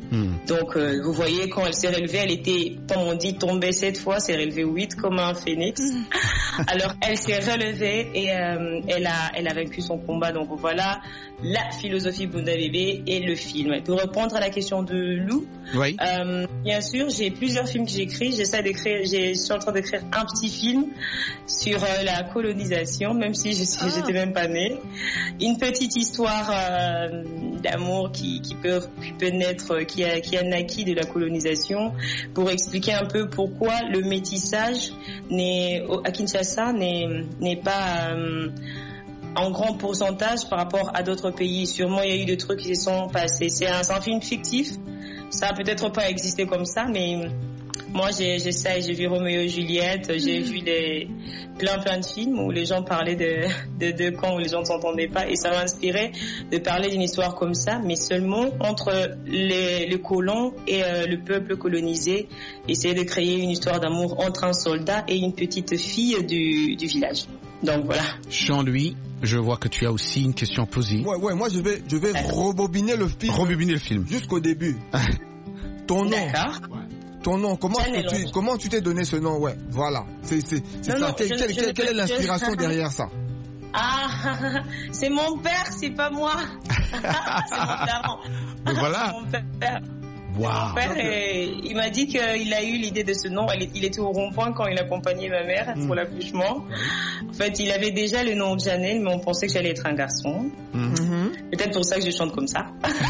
Mm. Donc, euh, vous voyez, quand elle s'est relevée, elle était, comme on dit, tombée sept fois, s'est relevée huit comme un phénix. Mm. Alors, elle s'est relevée et euh, elle a, elle a vaincu son combat. Donc, voilà la philosophie Bunda Bébé et le film. Pour répondre à la question de Lou, oui. euh, bien sûr, j'ai plusieurs films que j'écris. J'essaie d'écrire, j'ai, je suis en train d'écrire un petit film sur euh, la colonisation, même si je suis, ah. j'étais même pas née. Une petite histoire euh, d'amour qui, qui peut, qui peut naître, qui a, qui a naquis de la colonisation, pour expliquer un peu pourquoi le métissage n'est, à Kinshasa n'est, n'est pas euh, en grand pourcentage par rapport à d'autres pays. Sûrement, il y a eu des trucs qui se sont passés. C'est un, c'est un film fictif. Ça a peut-être pas existé comme ça, mais moi, j'ai, j'essaie, j'ai vu Roméo et Juliette, j'ai vu des, plein plein de films où les gens parlaient de, de, de camps où les gens ne s'entendaient pas, et ça m'a inspiré de parler d'une histoire comme ça, mais seulement entre les, les colons et euh, le peuple colonisé, essayer de créer une histoire d'amour entre un soldat et une petite fille du, du village. Donc voilà. Jean-Louis, je vois que tu as aussi une question à poser. Ouais, ouais, moi je vais, je vais rebobiner le film. Rebobiner le film. Jusqu'au début. Ton nom. D'accord. Ton nom, comment, tu, comment tu t'es donné ce nom? Ouais, voilà. C'est, c'est, c'est non, ça. Non, quelle, je, quelle, je, quelle je, est l'inspiration je... derrière ça? Ah, c'est mon père, c'est pas moi. C'est mon père. Voilà. Mon père. Wow. Mon père, est, il m'a dit qu'il a eu l'idée de ce nom. Il était au rond-point quand il accompagnait ma mère pour mmh. l'accouchement. En fait, il avait déjà le nom de Janelle, mais on pensait que j'allais être un garçon. Mmh. Peut-être pour ça que je chante comme ça.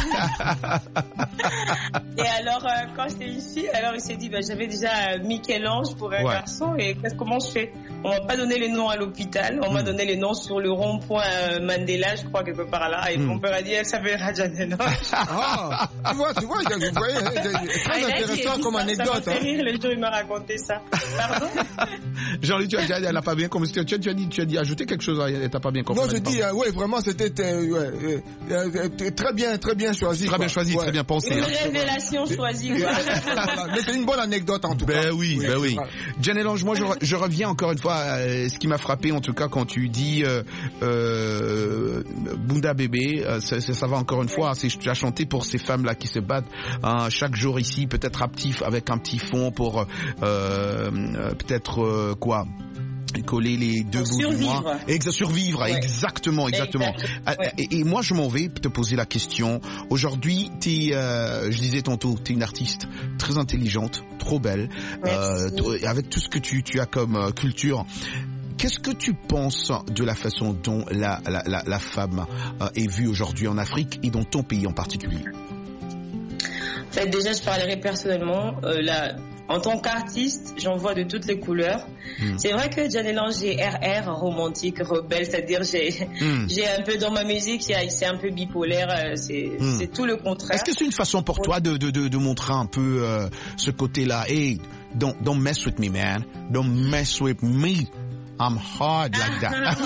Et alors, euh, quand j'étais ici, alors il s'est dit, bah, j'avais déjà Michel-Ange pour un ouais. garçon, et comment je fais? On m'a pas donné les noms à l'hôpital, on mmh. m'a donné les noms sur le rond-point euh, Mandela, je crois, quelque part là. Et mmh. mon père a dit, elle s'appellera Janelle. Ah, tu vois, tu vois, vous voyez, très ah, intéressant comme anecdote. Ça m'a fait rire le jour où il m'a raconté ça. Pardon? Jean-Louis, tu as dit, elle n'a pas bien compris. Tu, tu, tu as dit, tu as dit ajouter quelque chose, elle n'a pas bien compris. Non, je dis, euh, oui, vraiment, c'était euh, ouais, euh, très bien, très bien choisi. Très bien choisi, ouais. Très bien pensé. Une hein. révélation choisie. Voilà. Mais c'est une bonne anecdote en tout ben cas. Oui, oui, ben oui. Janelle Ange, moi, je, je reviens encore une fois à ce qui m'a frappé, en tout cas, quand tu dis euh, euh, Bunda Bébé, euh, ça, ça va encore une fois. C'est, tu as chanté pour ces femmes-là qui se battent hein, chaque jour ici, peut-être actif avec un petit fond pour euh, euh, peut-être euh, quoi coller les deux pour bouts survivre. du mois. Exa- survivre, ouais. exactement, exactement. Exact. Ouais. Et, et moi, je m'en vais te poser la question. Aujourd'hui, t'es, euh, je disais tantôt, t'es une artiste très intelligente, trop belle, euh, t- avec tout ce que tu, tu as comme euh, culture. Qu'est-ce que tu penses de la façon dont la, la, la, la femme euh, est vue aujourd'hui en Afrique et dans ton pays en particulier? En fait, déjà, je parlerai personnellement. Euh, la... En tant qu'artiste, j'en vois de toutes les couleurs. Mm. C'est vrai que Janelle Ange, j'ai R R, romantique, rebelle, c'est-à-dire j'ai, mm. j'ai un peu dans ma musique, c'est un peu bipolaire, c'est, mm. c'est tout le contraire. Est-ce que c'est une façon pour toi de, de, de, de montrer un peu euh, ce côté-là? Hey, don't, don't mess with me, man. Don't mess with me. I'm hard like that.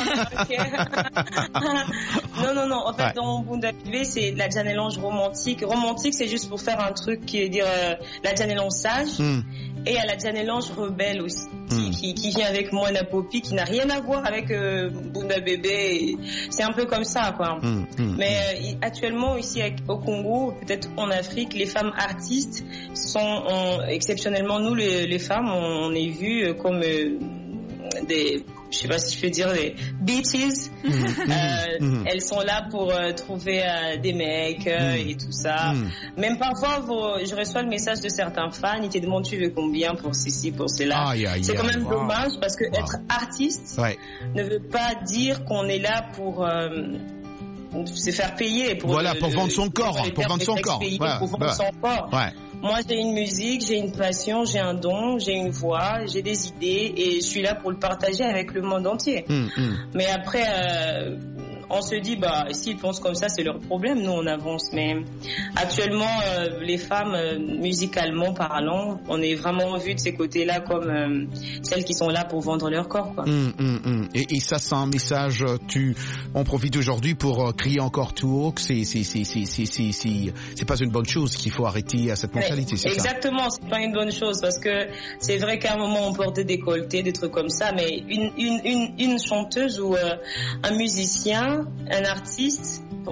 non, non, non. En fait, ouais. dans Bunda Bébé, c'est la Janelle Ange romantique. Romantique, c'est juste pour faire un truc qui est dire euh, la Janelle Ange sage. Mm. Et à la Janelle Ange rebelle aussi, mm. qui, qui vient avec Moana Poppy, qui n'a rien à voir avec euh, Bunda Bébé. C'est un peu comme ça, quoi. Mm. Mm. Mais euh, actuellement, ici au Congo, peut-être en Afrique, les femmes artistes sont on, exceptionnellement, nous les, les femmes, on, on est vues comme euh, des, je sais pas si je peux dire des bitches. Mmh, euh, mmh. Elles sont là pour euh, trouver euh, des mecs euh, mmh. et tout ça. Mmh. Même parfois, vos, je reçois le message de certains fans, ils te demandent tu veux combien pour ceci, pour cela. Aïe, aïe, c'est quand même wow. dommage parce que wow. être artiste ouais. ne veut pas dire qu'on est là pour euh, se faire payer. Pour voilà, le, pour vendre son corps, pour, pour vendre son corps. Payer, ouais, pour vendre ouais. son corps. Ouais. Moi, j'ai une musique, j'ai une passion, j'ai un don, j'ai une voix, j'ai des idées et je suis là pour le partager avec le monde entier. Mmh, mmh. Mais après, euh, on se dit, bah, s'ils pensent comme ça, c'est leur problème. Nous, on avance. Mais actuellement, euh, les femmes, euh, musicalement parlant, on est vraiment vues de ces côtés-là comme euh, celles qui sont là pour vendre leur corps, quoi. Mmh, mmh, mmh. Et, et ça, c'est un message. Tu, on profite aujourd'hui pour euh, crier encore tout haut que c'est, c'est, c'est, c'est, c'est, c'est, c'est, c'est pas une bonne chose. Qu'il faut arrêter à cette mentalité. C'est exactement, ça. C'est pas une bonne chose parce que c'est vrai qu'à un moment on porte des décolletés, des trucs comme ça, mais une une une, une chanteuse ou euh, un musicien, un artiste,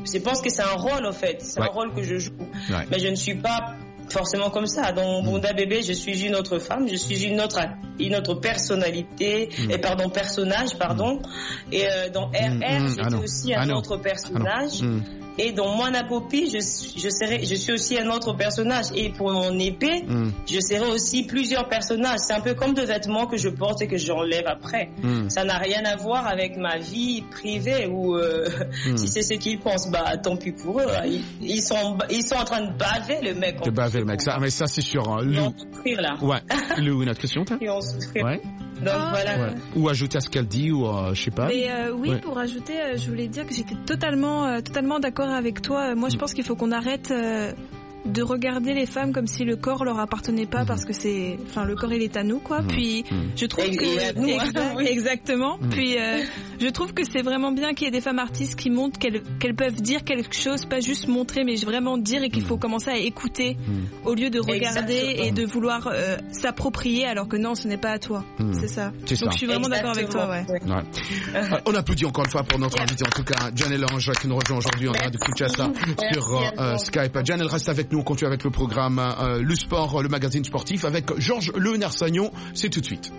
je pense que c'est un rôle en fait, c'est ouais. un rôle que je joue, ouais. mais je ne suis pas forcément comme ça. Dans Bunda Bébé, je suis une autre femme, je suis une autre, une autre personnalité, mm. et pardon, personnage, pardon. Et euh, dans R R, mm. j'étais ah aussi un ah autre personnage. Ah mm. Et dans Moana Poppy, je, je, serai, je suis aussi un autre personnage. Et pour mon épée, mm. je serai aussi plusieurs personnages. C'est un peu comme de vêtements que je porte et que j'enlève après. Mm. Ça n'a rien à voir avec ma vie privée ou euh, mm. si c'est ce qu'ils pensent, bah tant pis pour eux. Ils, ils, sont, ils sont en train de baver le mec. De baver le mec, ça, mais ça c'est sûr. Hein. Lou. Souffrir là. Ouais. Lou, une autre question, toi? Ils vont souffrir. Ouais. Donc ah, voilà. Ouais. Ou ajouter à ce qu'elle dit, ou euh, je sais pas. Mais euh, oui, ouais. pour ajouter, euh, je voulais dire que j'étais totalement, euh, totalement d'accord avec toi. Moi, je pense qu'il faut qu'on arrête euh, de regarder les femmes comme si le corps leur appartenait pas, mmh. parce que c'est, enfin, le corps il est à nous, quoi. Mmh. Puis, mmh. je trouve et, que et nous, exact, hein, oui. exactement. Mmh. Puis, euh, je trouve que c'est vraiment bien qu'il y ait des femmes artistes qui montrent qu'elles, qu'elles peuvent dire quelque chose, pas juste montrer, mais vraiment dire, et qu'il faut commencer à écouter mmh. au lieu de regarder exactement. Et de vouloir euh, s'approprier, alors que non, ce n'est pas à toi. Mmh. C'est ça. C'est Donc, ça. je suis vraiment exactement. d'accord avec toi, ouais. ouais. euh, on applaudit encore une fois pour notre yeah. invité, en tout cas, Janelle Lange, qui nous rejoint aujourd'hui en direct de Kinshasa sur euh, Skype. Janelle reste avec nous, on continue avec le programme. Euh, le sport, le magazine sportif avec Georges Le Narsagnon, c'est tout de suite.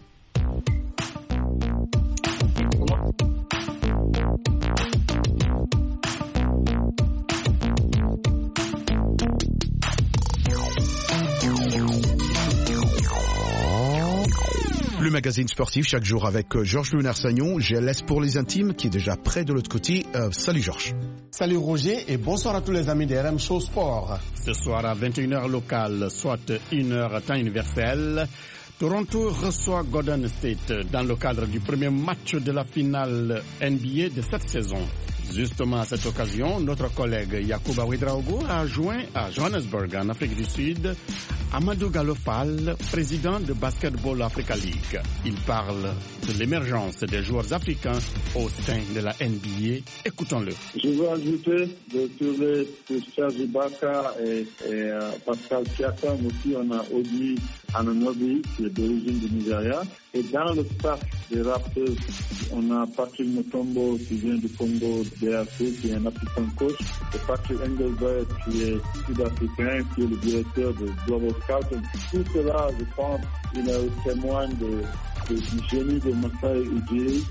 Le magazine sportif chaque jour avec Georges Le Narsagnon, G L S pour les intimes qui est déjà près de l'autre côté. Euh, salut Georges. Salut Roger et bonsoir à tous les amis de R M Show Sport. Ce soir à vingt et une heures locale, soit une heure temps universel, Toronto reçoit Golden State dans le cadre du premier match de la finale N B A de cette saison. Justement à cette occasion, notre collègue Yacouba Ouedraogo a joint à Johannesburg, en Afrique du Sud, Amadou Gallo Fall, président de Basketball Africa League. Il parle de l'émergence des joueurs africains au sein de la N B A. Écoutons-le. Je veux ajouter de trouver que Serge Ibaka et, et euh, Pascal Siakam aussi, on a Odi Anunoby qui est d'origine du Nigeria. Et dans le staff des Raptors, on a Patrick Mutombo qui vient du Congo D R C, qui est un assistant coach, et Patrick Engelbert qui est sud-africain, qui est le directeur de Global Scouting. Tout cela, je pense, il est témoin de, de, du génie de Masai Ujiri,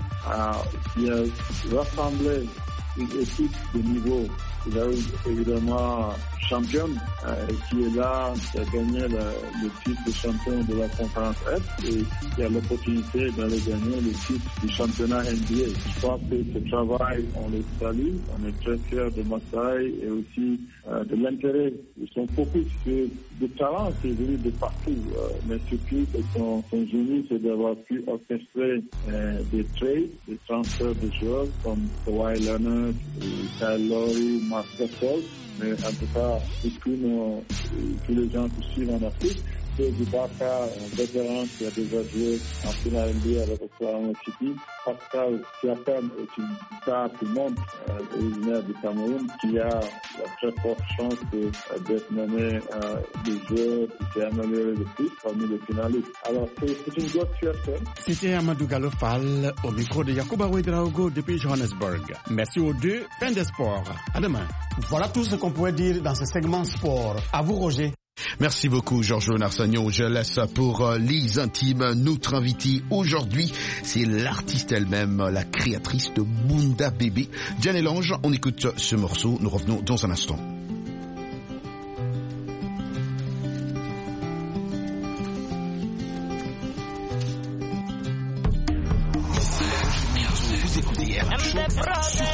qui a rassemblé une équipe de niveau. Il a eu évidemment championne euh, qui est là, qui a gagné le, le titre de champion de la conférence Est et qui a l'opportunité d'aller gagner le titre du championnat N B A. Je pense que ce travail, on le salue, on est très fiers de Masai et aussi euh, de l'intérêt de son focus, que de talent qui est venu de partout, euh, mais surtout son, son génie, c'est d'avoir pu orchestrer euh, des trades, des transferts de joueurs comme Kawhi Leonard, Kyle Lowry, Marc Gasol, mais en tout cas, tous, nos, tous les gens qui suivent en Afrique. C'est du Baka, un vétéran qui a déjà joué en finale N B A avec Oklahoma City. Pascal Siakam est une star qui monte, euh, originaire du Cameroun, qui a la très forte chance de, euh, d'être nommé euh, le joueur qui s'est amélioré le plus parmi les finalistes. Alors, c'est, c'est une grosse fierté. C'était Amadou Gallo Fall au micro de Yacouba Ouedraogo depuis Johannesburg. Merci aux deux. Fin des sports. À demain. Voilà tout ce qu'on pouvait dire dans ce segment sport. À vous, Roger. Merci beaucoup Georges Le Narsagnon. Je laisse pour euh, les intimes notre invité aujourd'hui, c'est l'artiste elle-même, la créatrice de Bunda Bébé, Janelle Lange. On écoute ce morceau, nous revenons dans un instant. Vous écoutez R M Show.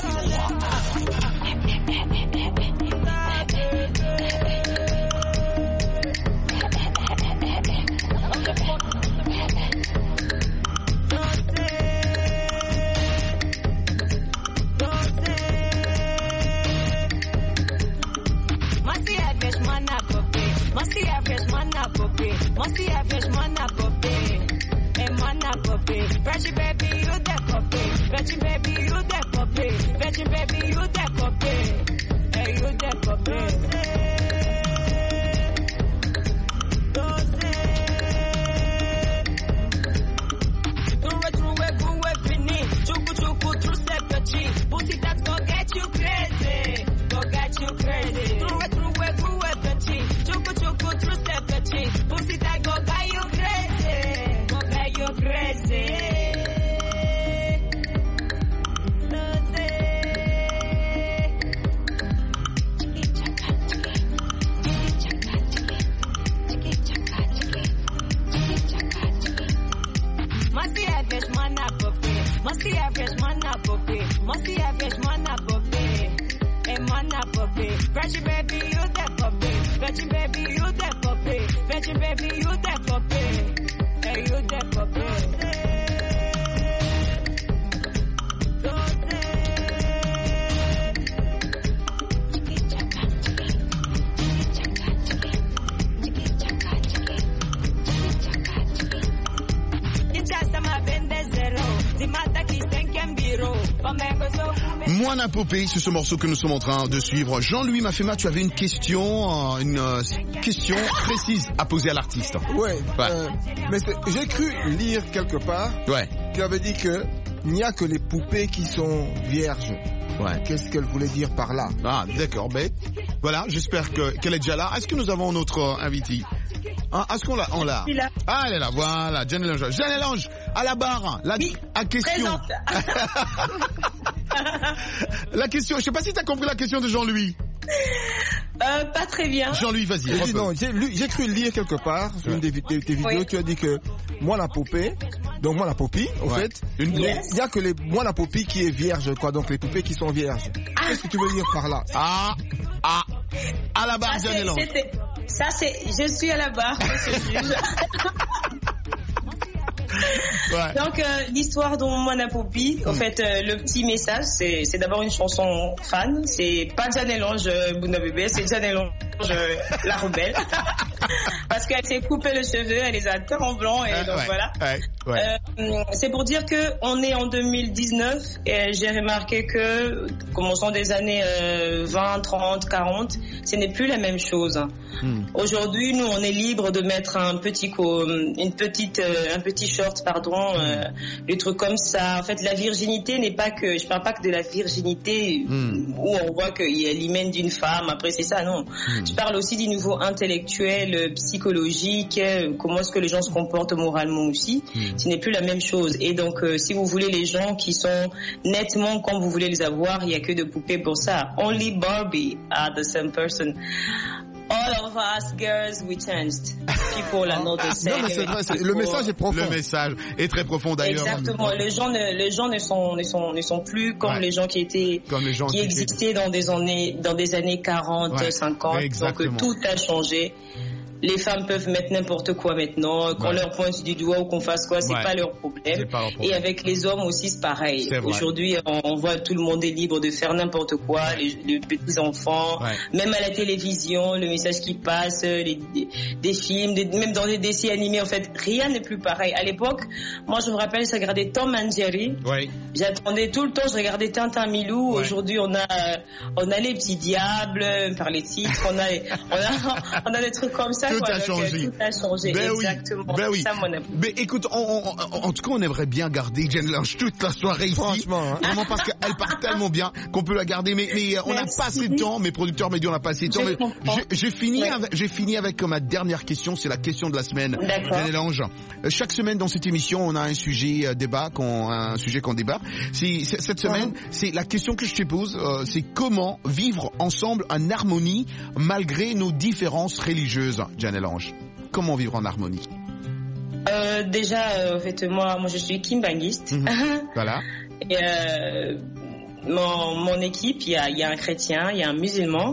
Must average man a puppy, must average man a puppy, a man a puppy. Virgin baby, you the puppy, virgin baby, you the puppy, virgin baby, you the puppy, hey you the puppy. Pussy that's gonna get you crazy. crazy. True it, true it, true it, bitchy. Chuku chuku, true step, bitchy. Pussy that go guy you crazy. Go guy you crazy. Must average man a puppy. Must average man a puppy. Must average man a puppy. A man a puppy. Virgin baby, you that puppy. Virgin baby, you that puppy. Virgin baby, you that puppy. Hey, you that puppy. Moana Popé, c'est ce morceau que nous sommes en train de suivre. Jean-Louis Mafema, tu avais une question, une euh, question précise à poser à l'artiste. Ouais. ouais. Euh, mais j'ai cru lire quelque part. Ouais. Tu avais dit que il n'y a que les poupées qui sont vierges. Ouais. Qu'est-ce qu'elle voulait dire par là? Ah, d'accord. Ben voilà, j'espère que qu'elle est déjà là. Est-ce que nous avons notre euh, invité? Ah, est-ce qu'on l'a, on l'a? Ah, elle est là, voilà, Jeanne Lange. Jeanne Lange, à la barre, la, oui, à question. La question, je sais pas si tu as compris la question de Jean-Louis. Euh, pas très bien. Jean-Louis, vas-y. J'ai, non, j'ai, j'ai cru lire quelque part sur une des, des, des vidéos, oui. Tu as dit que moi la poupée, donc moi la popie, au ouais. fait, il yes. n'y a que les moi la popie qui est vierge, quoi, donc les poupées qui sont vierges. Ah. Qu'est-ce que tu veux dire par là? Ah, ah, à la barre, Jeanne Lange. Ça c'est, je suis à la barre, monsieur le juge. Ouais. Donc euh, l'histoire de Moana Popé, en mmh. fait euh, le petit message c'est, c'est d'abord une chanson fan, c'est pas Jeanne Lange euh, Bouna Bébé, c'est Jeanne Lange euh, la rebelle. Parce qu'elle s'est coupé les cheveux, elle les a teints en blanc et euh, donc ouais, voilà. Ouais, ouais. Euh, c'est pour dire que on est en deux mille dix-neuf et j'ai remarqué que commençant des années euh, vingt, trente, quarante, ce n'est plus la même chose. Mmh. Aujourd'hui, nous on est libre de mettre un petit co- une petite euh, un petit short pardon, euh, des trucs comme ça. En fait, la virginité n'est pas que, je parle pas que de la virginité mm. où on voit qu'il y a l'hymen d'une femme. Après, c'est ça, non. Mm. Je parle aussi du niveau intellectuel, psychologique, comment est-ce que les gens se comportent moralement aussi. Mm. Ce n'est plus la même chose. Et donc, euh, si vous voulez les gens qui sont nettement comme vous voulez les avoir, il n'y a que de poupées pour ça. Only Barbie are the same person. All of us girls, we changed. People are not the same. Non, mais c'est vrai, c'est, le message est profond. Le message est très profond d'ailleurs. Exactement. Les gens ne, les gens ne sont, ne sont, ne sont plus comme ouais. les gens qui étaient, comme les gens qui, qui existaient étaient... dans des années, dans des années quarante, ouais. cinquante. Exactement. Donc tout a changé. Les femmes peuvent mettre n'importe quoi maintenant, qu'on ouais. leur pointe du doigt ou qu'on fasse quoi, c'est, ouais. pas, leur problème. pas leur problème. Et avec les hommes aussi, c'est pareil. C'est Aujourd'hui, on, on voit tout le monde est libre de faire n'importe quoi, ouais. les, les petits enfants, ouais. même à la télévision, le message qui passe, les, des, des films, des, même dans les dessins animés, en fait, rien n'est plus pareil. À l'époque, moi je me rappelle, je regardais Tom and Jerry. Ouais. J'attendais tout le temps, je regardais Tintin Milou. Ouais. Aujourd'hui, on a, on a les petits diables, par les titres, on a, on a, on a des trucs comme ça. Tout quoi, a changé. Tout a changé, ben exactement. Oui, ben oui. Ça, mais écoute, on, on, en tout cas, on aimerait bien garder Jeanne Lange toute la soirée ici. Franchement, hein. Vraiment parce qu'elle part tellement bien qu'on peut la garder. Mais, mais on n'a pas assez de temps. Mes producteurs m'ont dit on n'a pas assez de temps. Mais j'ai, j'ai fini, ouais. avec, j'ai fini avec ma dernière question. C'est la question de la semaine. Jeanne Lange. Chaque semaine dans cette émission, on a un sujet euh, débat, qu'on, un sujet qu'on débat. C'est, c'est, cette semaine, ouais. c'est la question que je te pose. Euh, c'est comment vivre ensemble en harmonie malgré nos différences religieuses, Jeanne Lange. Comment vivre en harmonie? euh, Déjà, euh, en fait, moi, moi, je suis kimbanguiste. Mmh. Voilà. Et, euh, mon, mon équipe, il y a, y a un chrétien, il y a un musulman,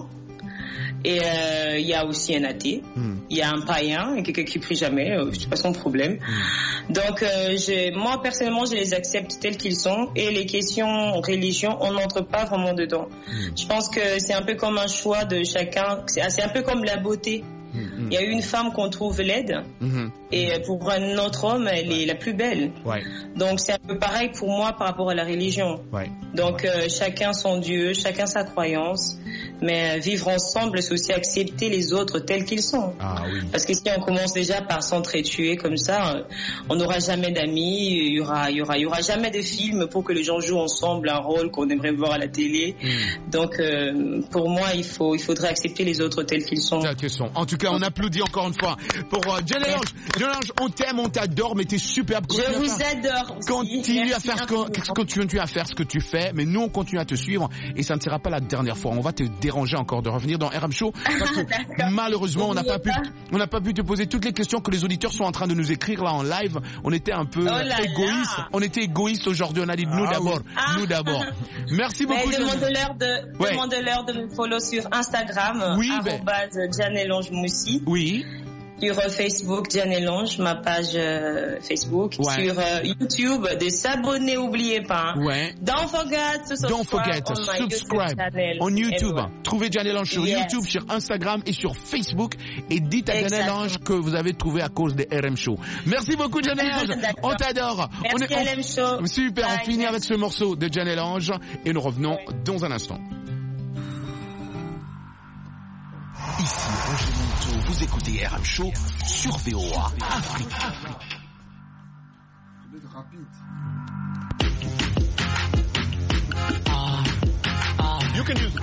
et euh, il y a aussi un athée. Il mmh. y a un païen, quelqu'un qui prie jamais, euh, c'est pas son problème. Mmh. Donc, euh, je, moi personnellement, je les accepte tels qu'ils sont. Et les questions religion, on n'entre pas vraiment dedans. Mmh. Je pense que c'est un peu comme un choix de chacun. C'est, c'est un peu comme la beauté. Il y a une femme qu'on trouve laide mmh. et pour un autre homme, elle ouais. est la plus belle. Ouais. Donc c'est un peu pareil pour moi par rapport à la religion. Ouais. Donc ouais. Euh, chacun son Dieu, chacun sa croyance. Mais vivre ensemble, c'est aussi accepter les autres tels qu'ils sont. Ah, oui. Parce que si on commence déjà par s'entretuer comme ça, on n'aura jamais d'amis, il y aura, il y aura, il y aura jamais de film pour que les gens jouent ensemble un rôle qu'on aimerait voir à la télé. Mm. Donc, euh, pour moi, il faut, il faudrait accepter les autres tels qu'ils sont. Tels qu'ils sont. En tout cas, on applaudit encore une fois pour euh, Diane et l'Ange. Diane et l'Ange, on t'aime, on t'adore, mais t'es superbe. Je vous adore aussi. Continue à faire, ce continue à faire ce que tu fais, mais nous, on continue à te suivre et ça ne sera pas la dernière fois. On va te déranger encore de revenir dans R M Show parce que malheureusement, on n'a pas pu, on n'a pas pu te poser toutes les questions que les auditeurs sont en train de nous écrire là en live. On était un peu oh égoïste. On était égoïste aujourd'hui. On a dit nous ah, d'abord, ah. nous d'abord. Merci beaucoup. Demande-leur de, ouais. demande-leur de me follow sur Instagram, oui, arrobase ben. Diane et l'Ange Moussi. Oui. Sur Facebook, Diane et l'Ange, ma page euh, Facebook. Ouais. Sur euh, YouTube, de s'abonner, n'oubliez pas. Hein. Ouais. Don't forget to subscribe. Don't forget to subscribe on YouTube. Ouais. Trouvez Diane et l'Ange sur yes. YouTube, sur Instagram et sur Facebook. Et dites à Diane et l'Ange que vous avez trouvé à cause des R M Show. Merci beaucoup, Diane et l'Ange. On t'adore. Merci, on est, on... R M Show. Super, Bye. On finit avec ce morceau de Diane et l'Ange. Et nous revenons ouais. dans un instant. Ici Roger Monteau, vous écoutez R M Show sur V O A Afrique. Ah, ah. You can use it.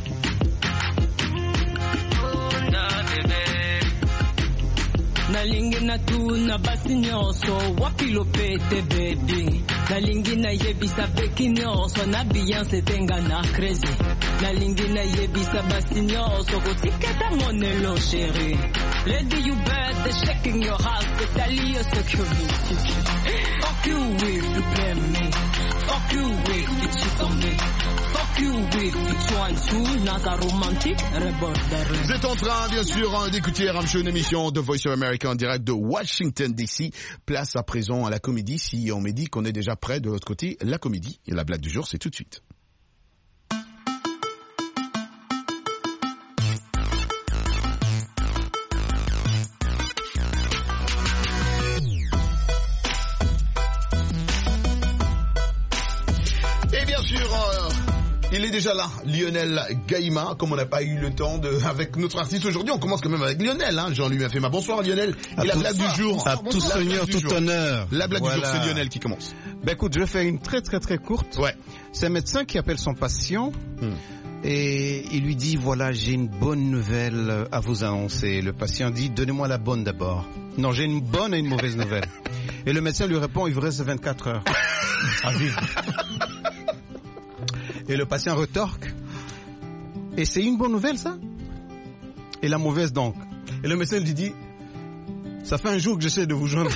Nalingi na tuna basi nyonso wapilo pete baby nalingi na yebisa beki nyonso na Beyonce tenga na crazy nalingi na yebisa basi nyonso kotiketa monelo chérie lady you better shaking your house to tell your security fuck you if you play me fuck you if you cheat on me fuck you if you try to nasa romantic reborder. Vous êtes en train bien sûr d'écouter R M Show, une émission de Voice of America en direct de Washington D C. Place à présent à la comédie. Si on me dit qu'on est déjà prêt de l'autre côté, la comédie et la blague du jour, c'est tout de suite. Et bien sûr, euh, il est déjà là, Lionel Gaïma, comme on n'a pas eu le temps de, avec notre artiste aujourd'hui, on commence quand même avec Lionel, hein, Jean-Louis Mafema. Bonsoir Lionel, et la blague du jour. À tout seigneur, tout honneur. La blague voilà. du jour, c'est Lionel qui commence. Ben écoute, je vais faire une très très très courte. Ouais. C'est un médecin qui appelle son patient hmm. et il lui dit, voilà, j'ai une bonne nouvelle à vous annoncer. Le patient dit, donnez-moi la bonne d'abord. Non, j'ai une bonne et une mauvaise nouvelle. Et le médecin lui répond, il vous reste vingt-quatre heures à vivre. Et le patient retorque. Et c'est une bonne nouvelle, ça? Et la mauvaise, donc? Et le médecin lui dit, ça fait un jour que j'essaie de vous joindre.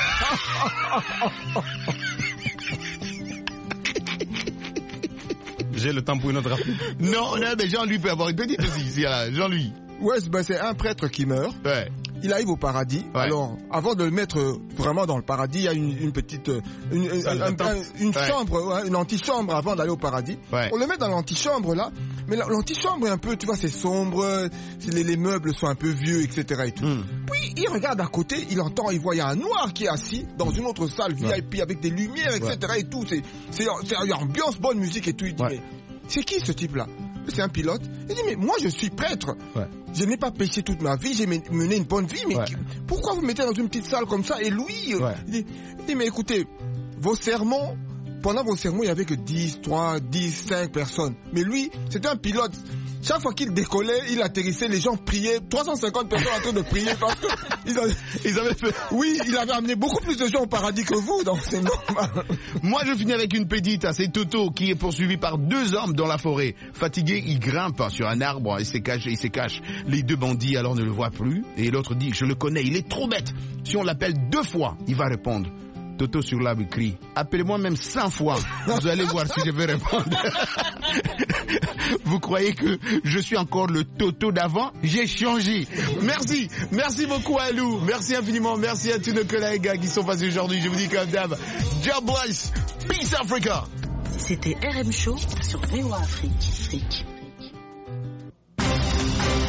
J'ai le temps pour une autre rapide. Non, non, mais Jean-Louis peut avoir une petite aussi, ici, là. Jean-Louis. Ouais, ben c'est un prêtre qui meurt. Ouais. Il arrive au paradis. Ouais. Alors, avant de le mettre vraiment dans le paradis, il y a une, une petite, une, une, un, un, une ouais. chambre, ouais, une antichambre avant d'aller au paradis. Ouais. On le met dans l'antichambre là, mais l'antichambre est un peu, tu vois, c'est sombre, les, les meubles sont un peu vieux, et cetera et tout. Mm. Puis il regarde à côté, il entend, il voit il y a un noir qui est assis dans une autre salle V I P ouais. avec des lumières, et cetera ouais. et tout. C'est, c'est, c'est une ambiance, bonne musique et tout. Il dit ouais. mais c'est qui ce type là? C'est un pilote. Il dit mais moi je suis prêtre. Ouais. Je n'ai pas péché toute ma vie, j'ai mené une bonne vie, mais ouais. pourquoi vous mettez dans une petite salle comme ça? Et lui, ouais. il, dit, il dit mais écoutez, vos sermons, pendant vos sermons il y avait que dix, trois, dix, cinq personnes. Mais lui, c'était un pilote. Chaque fois qu'il décollait, il atterrissait, les gens priaient, trois cent cinquante personnes en train de prier parce que ils avaient, ils avaient fait, oui, il avait amené beaucoup plus de gens au paradis que vous, donc c'est normal. Moi, je finis avec une pédite, hein, c'est Toto qui est poursuivi par deux hommes dans la forêt. Fatigué, il grimpe sur un arbre, il se cache, il se cache. Les deux bandits alors ne le voient plus et l'autre dit, je le connais, il est trop bête. Si on l'appelle deux fois, il va répondre. Toto sur l'arbre crie, appelez-moi même cent fois, vous allez voir si je vais répondre. Vous croyez que je suis encore le Toto d'avant? J'ai changé. Merci, merci beaucoup à Lou, merci infiniment, merci à tous nos collègues qui sont passés aujourd'hui. Je vous dis comme d'hab, God bless, peace Africa. C'était R M Show sur V O A Afrique.